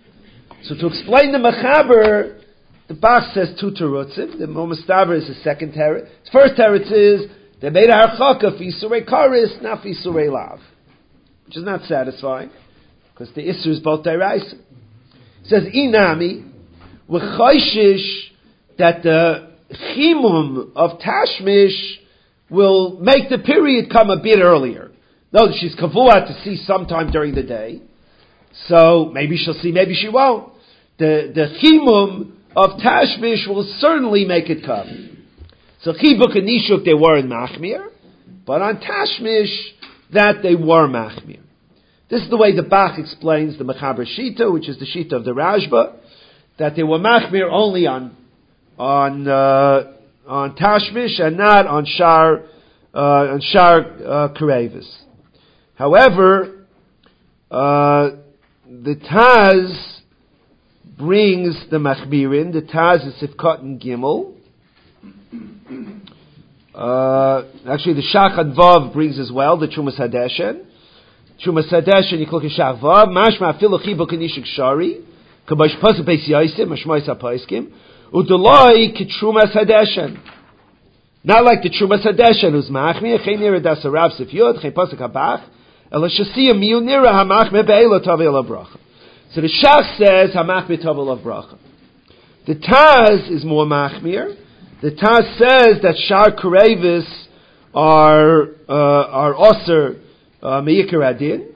S1: So to explain the Mechaber, the Bach says two terutzim. The Momastaber is the second teretz. The first teretz is they made a harchaka for Yisurei Karis, not for Yisurei Lav, which is not satisfying because the Isur is both deraisa. It says inami v'chayshish that the chimum of tashmish will make the period come a bit earlier. No, she's kavua to see sometime during the day, so maybe she'll see, maybe she won't. The the chimum of tashmish will certainly make it come. So chibuk and nishuk they were in machmir, but on tashmish that they were machmir. This is the way the Bach explains the Mechaber Shita, which is the Shita of the Rashba, that they were machmir only on on uh, on tashmish and not on shar uh, on shar uh, karevis. However, uh, the Taz brings the Machmirin. The Taz is Sifkat and Gimel. Uh, actually, the Shachad Vav brings as well the Trumas Hadeshen. Trumas Hadeshen, you look at Shach Vav. Mashma afilu chibuk nishik shari. Kabash pasuk beis yaisim. Mashmois hapaiskim. Udolai kitrumas Hadeshen. Not like the Trumas Hadeshen, who's Machmir. Chen nira das Arav Sifyot. Chen pasuk habach. So the Shach says Hamach b'Tovel of Bracha. The Taz is more machmir. The Taz says that Shar Karevis are uh, are Osir Me'ikar Adin,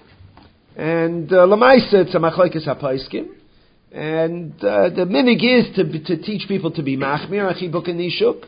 S1: and uh, Lamaisa it's a Machlekes HaPaiskim, and uh, the minig is to to teach people to be machmir achibuk and nishuk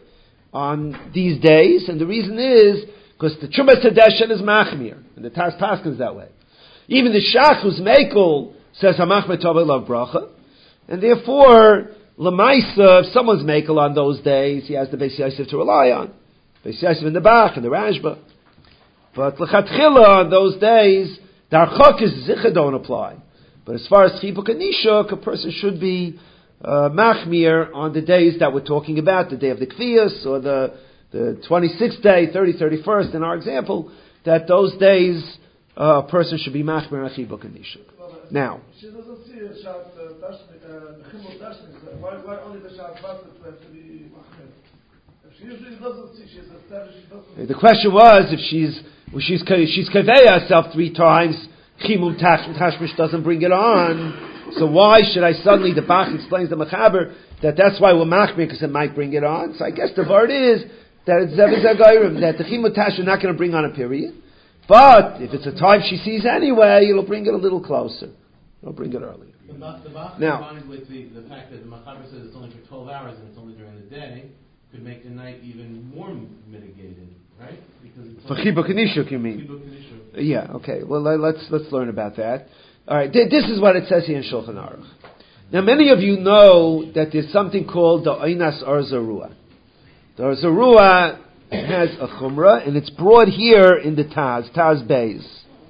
S1: on these days, and the reason is because the Trumas Hadeshen is machmir, and the Taz Paskins that way. Even the Shach who's Mekel says Hamachmir Tovei Lav Bracha, and therefore Lamaisa, if someone's Mekel on those days, he has the Beis Yosef to rely on. Beis Yosef in the Bach and the Rashba. But L'chatchila on those days, the Archok is Zicha don't apply. But as far as Chibuk and Nishuk, a person should be uh, Machmir on the days that we're talking about, the day of the Kfiyas, or the, the twenty-sixth day, thirtieth, thirty-first, in our example, that those days uh, a person should be Machmir on Chibuk and Nishuk. Now,
S8: she doesn't see a shot, uh, Chimul Dashnik. Why, why only the shot Basket have to be Machmir? If she usually doesn't see, she's established, she doesn't.
S1: The question was if she's well, she's she's kaveya herself three times, Chimul Tashmish doesn't bring it on. So why should I suddenly? The Bach explains the Mechaber that that's why we're Machmir because it might bring it on. So I guess the word is that it's that the Chimul Tash is not going to bring on a period. But if it's a time she sees anyway, it'll bring it a little closer. It'll bring it earlier.
S9: The Bach
S1: now,
S9: combined with the, the fact that the Machaber says it's only for twelve hours and it's only during the day, could make the night even more mitigated, right? Because it's
S1: for Chibuk and Nishuk, you mean?
S9: Chibuk and Nishuk.
S1: Yeah. Okay. Well, let's let's learn about that. All right. This is what it says here in Shulchan Aruch. Now, many of you know that there's something called the Einas Arzarua. The Arzarua has a chumrah, and it's brought here in the Taz, Taz Beis.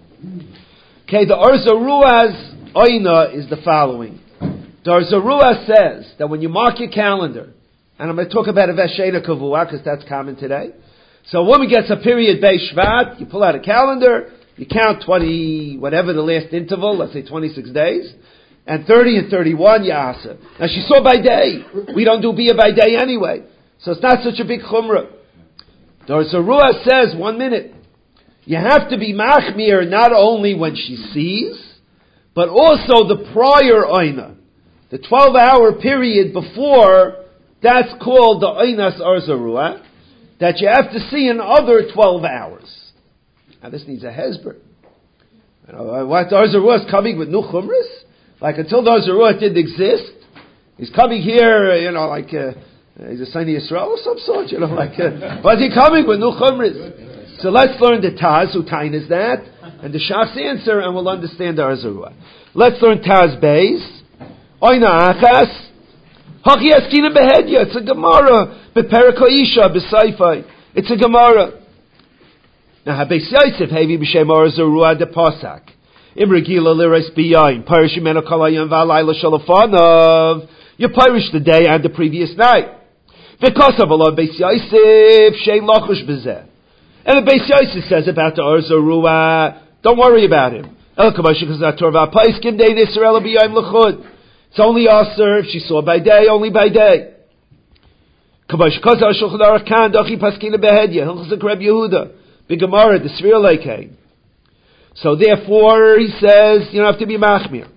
S1: Okay, the Arzarua's Oina is the following. The Arzarua says that when you mark your calendar, and I'm going to talk about a Veshena Kavua, because that's common today. So a woman gets a period Beis Shvat, you pull out a calendar, you count twenty, whatever the last interval, let's say twenty-six days, and thirty and thirty-one, you ask her. Now she saw by day. We don't do Bia by day anyway. So it's not such a big chumrah. The Arzarua says, one minute, you have to be machmir not only when she sees, but also the prior oina. The twelve-hour period before, that's called the Einas Arzarua, that you have to see another twelve hours. Now this needs a hezber. You know, what the Arzarua is coming with new chumras? Like until the Arzarua didn't exist, he's coming here, you know, like... Uh, Uh, he's a Sinai Yisrael of some sort, you know, like, uh, but he coming with new chumras. So let's learn the Taz, who tain is that, and the Shach's answer, and we'll understand the Arzarua. Let's learn Taz Beis. Oina Achas. Hachi Askina Behedya. It's a Gemara. Beperiko Isha, Besaifai. It's a Gemara. Now, Beis Yosef, Hevi B'Shem Arzarua de Pasak. Imregila Liris Biyain. Parishimeno Kalayan Valayla Shalafanav. You parish the day and the previous night. Because of Allah, Beis Yosef, Shein Lachush B'zeh. And the Beis Yosef says about the Arzarua, don't worry about him. It's only Aser if she saw by day, only by day. So therefore, he says, you don't have to be machmir.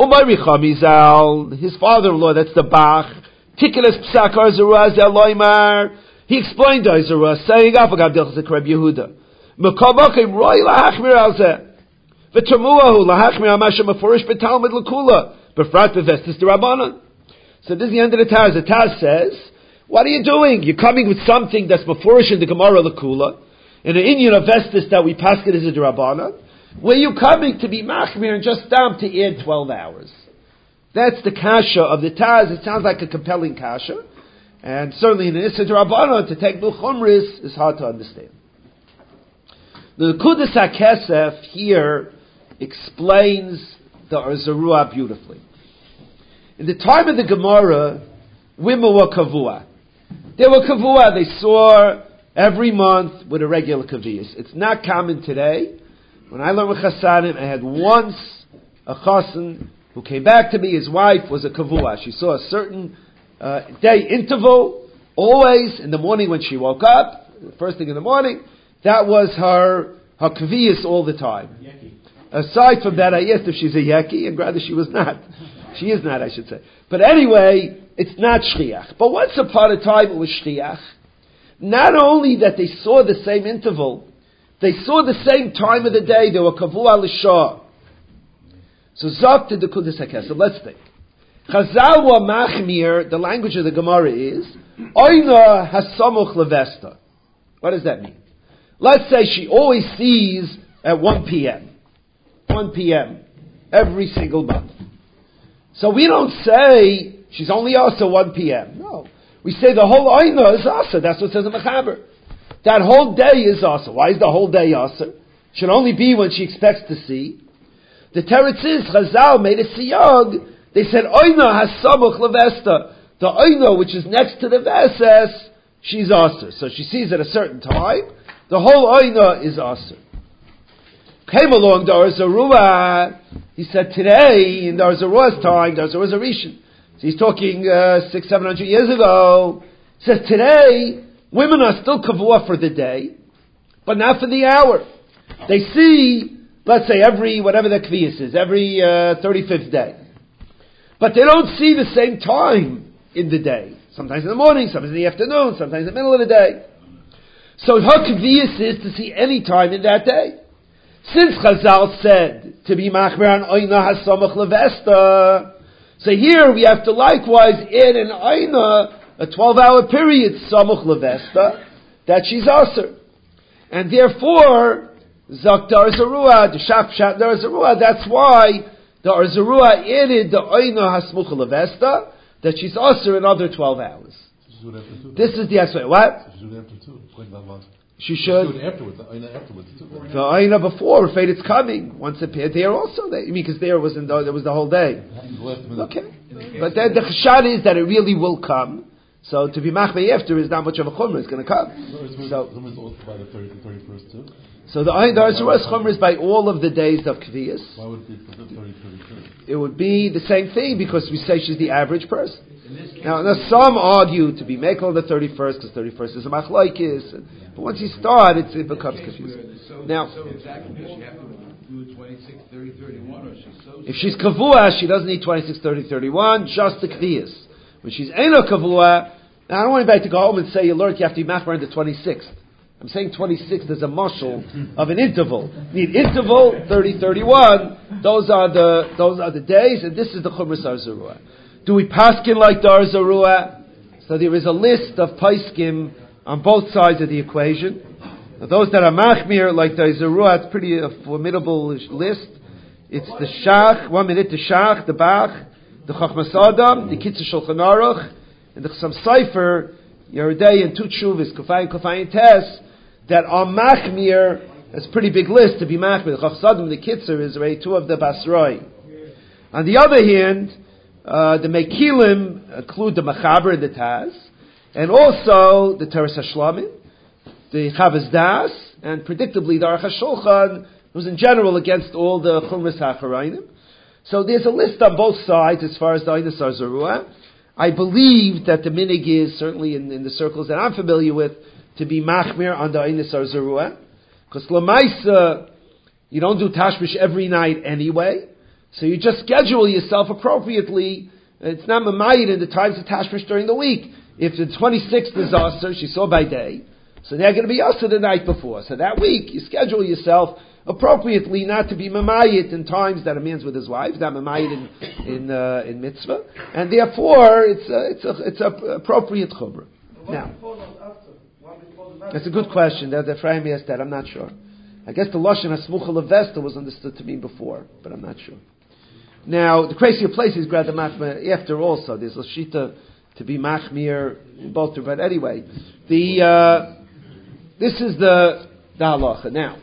S1: His father-in-law, that's the Bach, Tikeles Psak Arzarua Zeloimar. He explained to Arzarua, saying, "Afagav Dilchas Reb Yehuda, Mekavakim Roy Lahachmir Alzeh, V'Tamuahu Lahachmir Amasha Mefurish B'Talmud L'Kula, B'Frat B'Vestis D'Rabbanan." So this is the end of the Taz. The Taz says, "What are you doing? You're coming with something that's Mefurish in the Gemara L'Kula, in an Inyan of Vestis that we pass it as a D'Rabbanan. Where you coming to be machmir and just down to add twelve hours?" That's the kasha of the Taz. It sounds like a compelling kasha. And certainly in the Issa D'Rabbanan, to take Bil Chumris is hard to understand. The Kudas HaKesef here explains the Arzarua beautifully. In the time of the Gemara, women were kavua. They were kavua. They saw every month with a regular kaviyas. It's not common today. When I learned with Chassanim, I had once a chassan who came back to me. His wife was a kavua. She saw a certain uh, day interval, always in the morning when she woke up, the first thing in the morning. That was her her kaviyas all the time.
S9: Yeki.
S1: Aside from that, I asked if she's a yeki, and rather she was not. She is not, I should say. But anyway, it's not shchiach. But once upon a time it was shchiach. Not only that they saw the same interval, they saw the same time of the day. They were kavua l'shah. So zok to the Kudas HaKesef. Let's think. Chazal wa machmir, the language of the Gemara is, Oina hasamuch levesta. What does that mean? Let's say she always sees at one p.m. one p.m. every single month. So we don't say she's only also one p.m. No. We say the whole Oina is also. That's what it says in Mechaber. That whole day is also. Why is the whole day also? Should only be when she expects to see. The teretz is, Chazal made a siyag. They said, Oina hasamuch levesta. The Oina, which is next to the Veses, she's Aser. So she sees at a certain time, the whole Oina is Aser. Came along Dar Zarua. He said, today, in Dar Zarua's time, Dar Zarua's a Rishon. So he's talking uh, six, seven hundred years ago. He says, today, women are still kavua for the day, but not for the hour. They see, let's say, every, whatever the kviyas is, every uh, thirty-fifth day. But they don't see the same time in the day. Sometimes in the morning, sometimes in the afternoon, sometimes in the middle of the day. So her kviyas is to see any time in that day. Since Chazal said to be machmer on Oina hasamach levesta, so here we have to likewise add an Oina, a twelve-hour period, samach levesta, that she's aser. And therefore, Zak Dar Zarua, the Shap Shat Dar Zarua, that's why the Arzarua added the Oina Hasmucha Levesta, that she's also another twelve hours. This is the explanation. What?
S10: She should after two.
S1: She should.
S10: She should afterwards. The Oina afterwards too.
S1: The Oina before, afraid it's coming. Once it appeared there also. They, I mean, because there was in the, there was the whole day. Okay. But then the chashad is that it really will come. So to be machmei after is not much of a chumrah. It's going to come.
S10: So chumrah is also by the thirty-first too.
S1: So the Ayin Dar Zarua's chumrah is by all of the days of kviyas.
S10: Why would it be for the thirty, thirty-first?
S1: It would be the same thing because we say she's the average person. Now, now some argue to be mekel on the thirty-first because thirty-first is a machlokes, but once you start, it's, it becomes confusing.
S2: So,
S1: now,
S2: so exactly, does she have to do twenty-six, thirty, thirty-one, or she's so?
S1: If she's kavua, she doesn't need twenty-six, thirty, thirty-one, just the kviyas. When she's ena kavua, now I don't want anybody to go home and say you learned you have to be machmer on the twenty-sixth. I'm saying twenty-six, there's a mushal of an interval. You need interval, thirty, thirty-one, those are the, those are the days, and this is the Chumras Dar Zarua. Do we paskin like Dar Zarua? So there is a list of paiskim on both sides of the equation. Now those that are machmir like Dar Zarua, it's pretty a formidable list. It's the Shach, one minute the Shach, the Bach, the Chachmas Adam, the Kitzur Shulchan Aruch, and the Chasam Sofer, Yeridei and two Tshuvas, Kufayin, Kufayin Tes, that are machmir. It's a pretty big list to be machmir. The Chachmas Adam, the Kitzur, is already two of the Basroi. On the other hand, uh, the Mekilim include the Machaber and the Taz, and also the Teres HaShlamim, the Chavaz Das, and predictably the Aruch HaShulchan, who's in general against all the Chumras HaCharainim. So there's a list on both sides as far as the Einas Dar Zarua. I believe that the minig is, certainly in, in the circles that I'm familiar with, to be machmir on the Einas Dar Zarua. Because Lamaisa, you don't do tashmish every night anyway. So you just schedule yourself appropriately. It's not mamayit in the times of tashmish during the week. If the twenty-sixth is Asr, she saw by day, so they're going to be Asr the night before. So that week, you schedule yourself appropriately, not to be mamayit in times that a man's with his wife, not mamayit in in, uh, in mitzvah, and therefore it's a, it's a, it's a appropriate chumrah. Now, that's a good question. That Ephraim asked that. I'm not sure. I guess the lashon hasmucha levesta was understood to mean before, but I'm not sure. Now, the crazier place is grad the machmir after also. There's a shita to be machmir in both, but anyway, the uh, this is the the halacha now.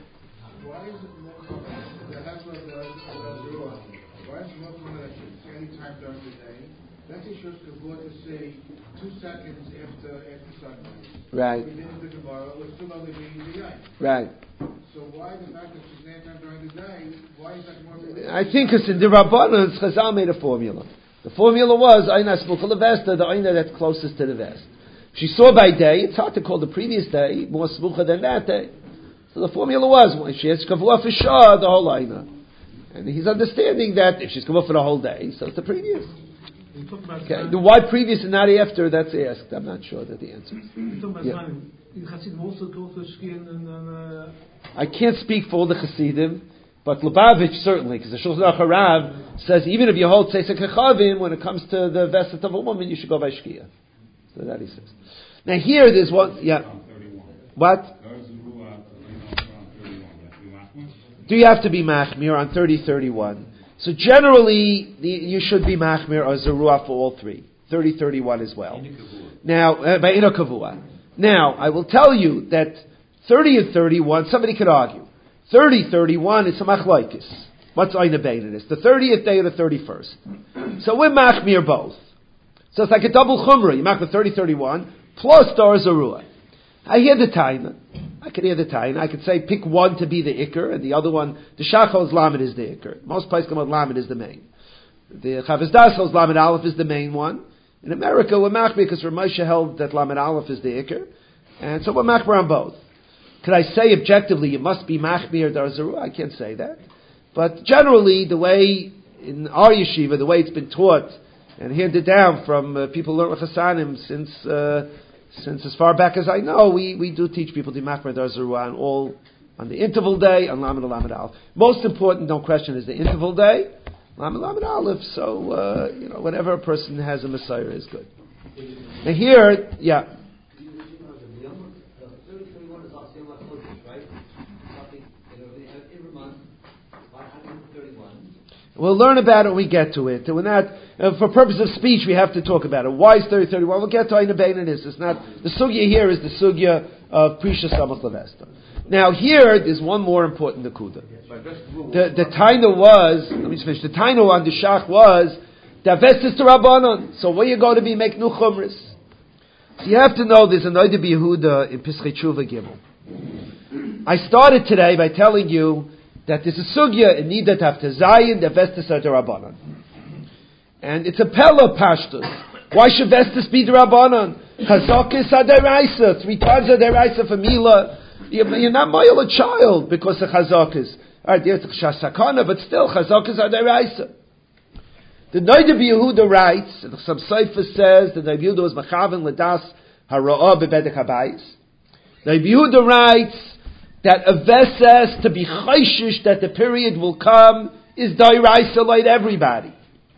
S4: Two seconds after after sunrise.
S1: Right.
S4: We did the Gemara, we're still only reading the night.
S1: Right.
S4: So why the fact that she's nine times during the day? Why is that more?
S1: I think it's in the Rabbanon, Chazal made a formula. The formula was Einas Smucha Levesta, the Eina that's closest to the vest. If she saw by day, it's hard to call the previous day more Smucha than that day. So the formula was when she has Kavua for Shah, the whole Eina. And he's understanding that if she's come up for the whole day, so it's the previous. Okay. The why previous and not after, that's asked. I'm not sure that the answer is. Yeah. I can't speak for all the Chassidim, but Lubavitch certainly, because the Shulchan Aruch Harav says even if you hold Tzeisek Hechavim, when it comes to the vesset of a woman, you should go by Shkia. So that he says. Now here there's one, yeah. What? Do you have to be machmir on thirty thirty-one? So generally, the, you should be machmir or zerua for all three. thirty thirty-one as well. Now, uh, by ino kavua. Now, I will tell you that thirty and thirty-one, somebody could argue. thirty thirty-one is a machlaikis. What's Aina Bein in this? The thirtieth day or the thirty-first. So we're machmir both. So it's like a double chumrah. You machmir thirty thirty-one plus dar zerua. I hear the taina. I could hear the taina. I could say pick one to be the ikr and the other one, the shachos lamed is the ikr. Most places come out lamed is the main. The Chavez Dasos lamed aleph is the main one. In America, we're machmir because Ramosha held that lamed aleph is the ikr, and so we're machmir on both. Could I say objectively you must be machmir dar zerua? I can't say that, but generally the way in our yeshiva, the way it's been taught and handed down from uh, people who learn with Chassanim since. Uh, Since as far back as I know, we, we do teach people to machmer dar zerua on all, on the interval day, on lamed lamed aleph. Most important, no question, is the interval day, lamed lamed aleph. So, uh, you know, whenever a person has a Messiah is good. And here, yeah. We'll learn about it when we get to it. We're not, uh, for purpose of speech, we have to talk about it. Why is thirty thirty-one? We'll get to Aina Bein in this. It's not, the sugya here is the sugya of Prisha Samach Levesta. Now here, there's one more important nakuda. The, the taina was, let me just finish, the taina on the shach was, that vestis to Rabbanon. So where you go to be, make new chumris. So you have to know there's an Oida B'Yehuda in Pischei Tshuva Gimel. I started today by telling you that there's a sugya in Nidat Hafta Zayin, the vestis are the Rabbanon. And it's a pella pashtus. Why should vestis be the Rabbanon? Chazakis are deraisa. Three times are deraisa for Mila. You're not moyel a child because of chazakis. Alright, there's shasakana, but still chazakis are deraisa. The Noida B'Yehuda writes, and some Sefer says that Noida B'Yehuda was machaven l'das hara'ah bebedek habayis. Noida B'Yehuda writes that a veses to be chayshish that the period will come is dairaisa like everybody.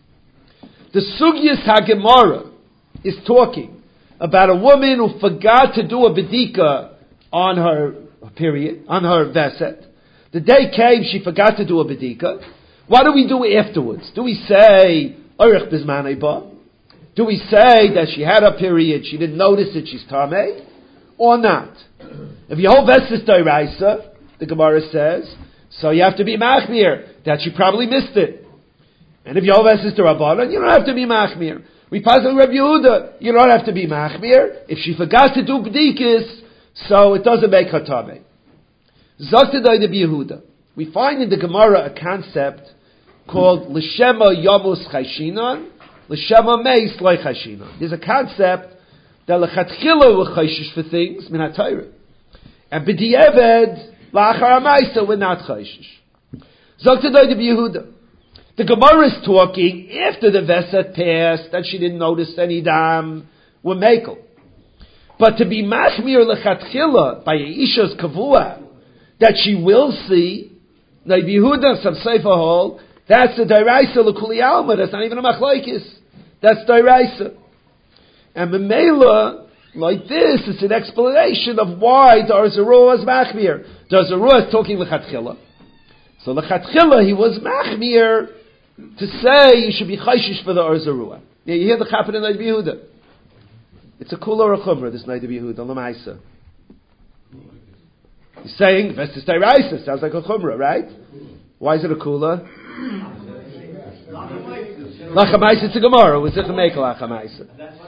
S1: The Sugyas HaGemara is talking about a woman who forgot to do a bedika on her period, on her veset. The day came, she forgot to do a bedika. What do we do afterwards? Do we say, Orech Bizmanei Ba? Do we say that she had a period, she didn't notice it, she's Tameh? Or not? If your whole veset is dairaisa, the Gemara says, so you have to be machmir, that she probably missed it. And if your whole veset is Rabbanan, you don't have to be machmir. We pass on Rabbi Yehuda, you don't have to be machmir. If she forgot to do b'dikis, so it doesn't make her tameh. Zostedai de Yehuda. We find in the Gemara a concept called l'shema yamus chayshinon, l'shema meis loy chayshinon. There's a concept that l'chatchila we're chayshish for things min ha'Torah, and b'di'eved la'achar ha'maisa we're not chayshish. Zostedai de Yehuda. The Gemara is talking after the Veset passed that she didn't notice any dam were makel. But to be machmir lechatchila by Isha's kavua that she will see, Noida B'Yehuda some Sefer hold, that's a dairaisa l'kuli alma. That's not even a machlaikis. That's dairaisa. And Memela, like this, it's an explanation of why Dar Zarua is machmir. Dar Zarua is talking lechatchila. So lechatchila he was machmir to say you should be chayshish for the Or Zarua. Yeah, you hear the chapin in Noida B'Yehuda. It's a kula or a chumrah, this Noida B'Yehuda, lamaisa. He's saying, Vestis Dairaisa, sounds like a chumrah, right? Why is it a kula? Lachamaisa, it's a Gemara. It's a Chamekel Lachamaisa.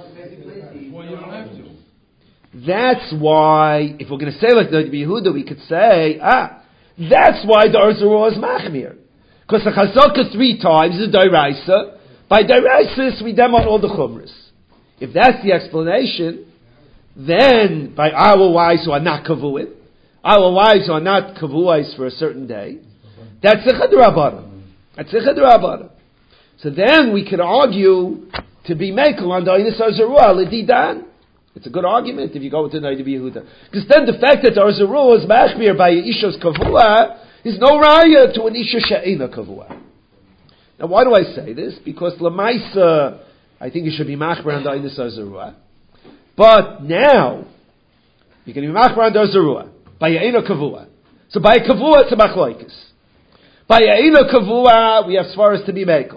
S1: That's why, if we're going to say like Noida B'Yehuda, we could say, ah, that's why the Or Zarua is machmir. Because the chazaka three times is dairaisa. By dairaisa, we dem on all the chumras. If that's the explanation, then by our wives who are not kavuim, our wives who are not kavuais for a certain day, that's the chadrabanan. Atzicha d'Rabbanan. So then we could argue to be mekel on the Einis Arzarua l'didan. It's a good argument if you go with the Noda B'Yehuda. Because then the fact that Arzarua is machmir by Isha's kavua is no raya to an Isha she'ena kavua. Now why do I say this? Because Lamaisa, I think you should be machmir on the Einis Arzarua. But now, you can be machmir on the Arzarua by Ye'ena kavua. So by kavua it's a machlokes. By Ye'ena kavua we have svaras to be mekel.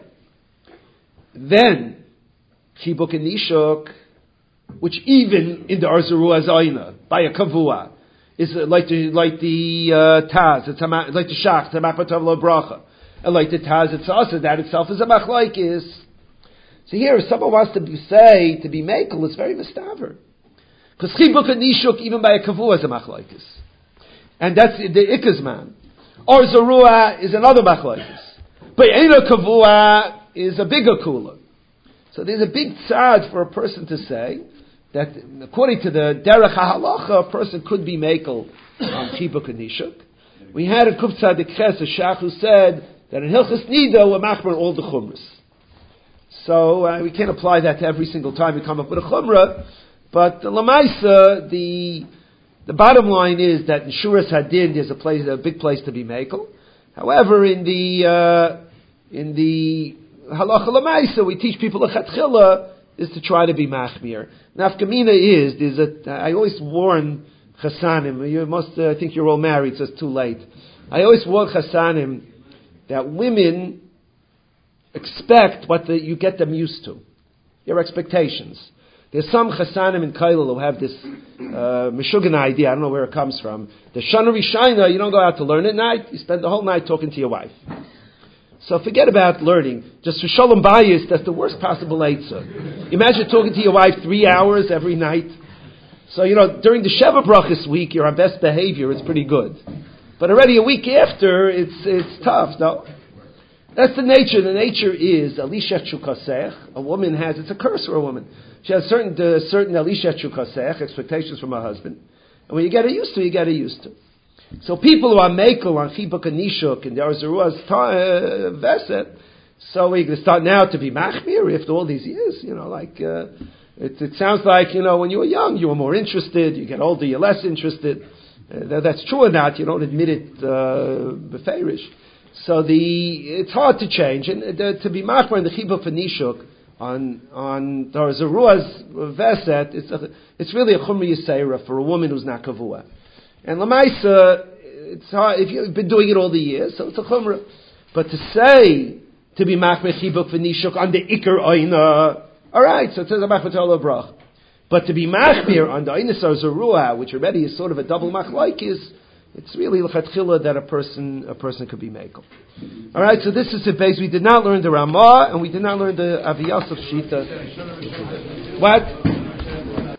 S1: Then, Chibuk and Nishuk, which even in the Arzarua Zayna, by a Kavua, is like the, like the uh, Taz, it's a, like the Shach, it's a Machmatav Lo Bracha. And like the Taz, it's also, that itself is a Machlaikis. So here, if someone wants to be, say, to be Mekel, it's very mistaver. Because Chibuk and Nishuk, even by a Kavua, is a Machlaikis. And that's the Ikazman. Arzarua is another Machlaikis. But Eina Kavua is a bigger kula. So there's a big tzad for a person to say that according to the derech halacha, a person could be mekel on chibuk and nishuk. We had a Kuf Tzadik Ches, a shach, who said that in Hilchas Nida we're machmer all the chumras. So uh, we can't apply that to every single time we come up with a chumrah, but the lamaisa, the the bottom line is that in Shuras Hadin there's a place, a big place to be mekel. However, in the uh, in the halacha l'maisa, we teach people a chatchila is to try to be machmir. Nafkamina is, there's a, I always warn chasanim, you must, uh, I think you're all married, so it's too late. I always warn chasanim that women expect what the, you get them used to. Your expectations. There's some chasanim in Kailul who have this uh, meshuggah idea, I don't know where it comes from. The Shana Rishayna, you don't go out to learn at night, you spend the whole night talking to your wife. So forget about learning. Just for shalom bayis, that's the worst possible eitzah. Imagine talking to your wife three hours every night. So, you know, during the Sheva Brachas week, you're on best behavior, it's pretty good. But already a week after, it's it's tough, no? That's the nature. The nature is, Alisha Chukasech, a woman has, it's a curse for a woman. She has certain, uh, certain Alisha Chukasech, expectations from her husband. And when you get it used to, you get it used to. So people who are mekel on chibuk and nishuk and the Arzarua's uh, veset, so we can start now to be machmir after all these years. You know, like uh, it, it sounds like, you know, when you were young you were more interested. You get older, you're less interested. Uh, that's true or not? You don't admit it beferish. Uh, so the it's hard to change and uh, to be machmir in the chibuk and nishuk on on the Arzarua's veset. It's a, it's really a chumri yisera for a woman who's not kavua. And Lamaisa, it's hard, if you've been doing it all the years, so it's a chumrah. But to say, to be machmir chibuk v'nishuk on the ikar oina, alright, so it says a machmir tolo brach. But to be machmir on the Einis Arzarua, which already is sort of a double machlaikis, it's really l'chatchila that a person, a person could be mekel. Alright, so this is the base. We did not learn the Ramah, and we did not learn the Avi Yosef Shita. What?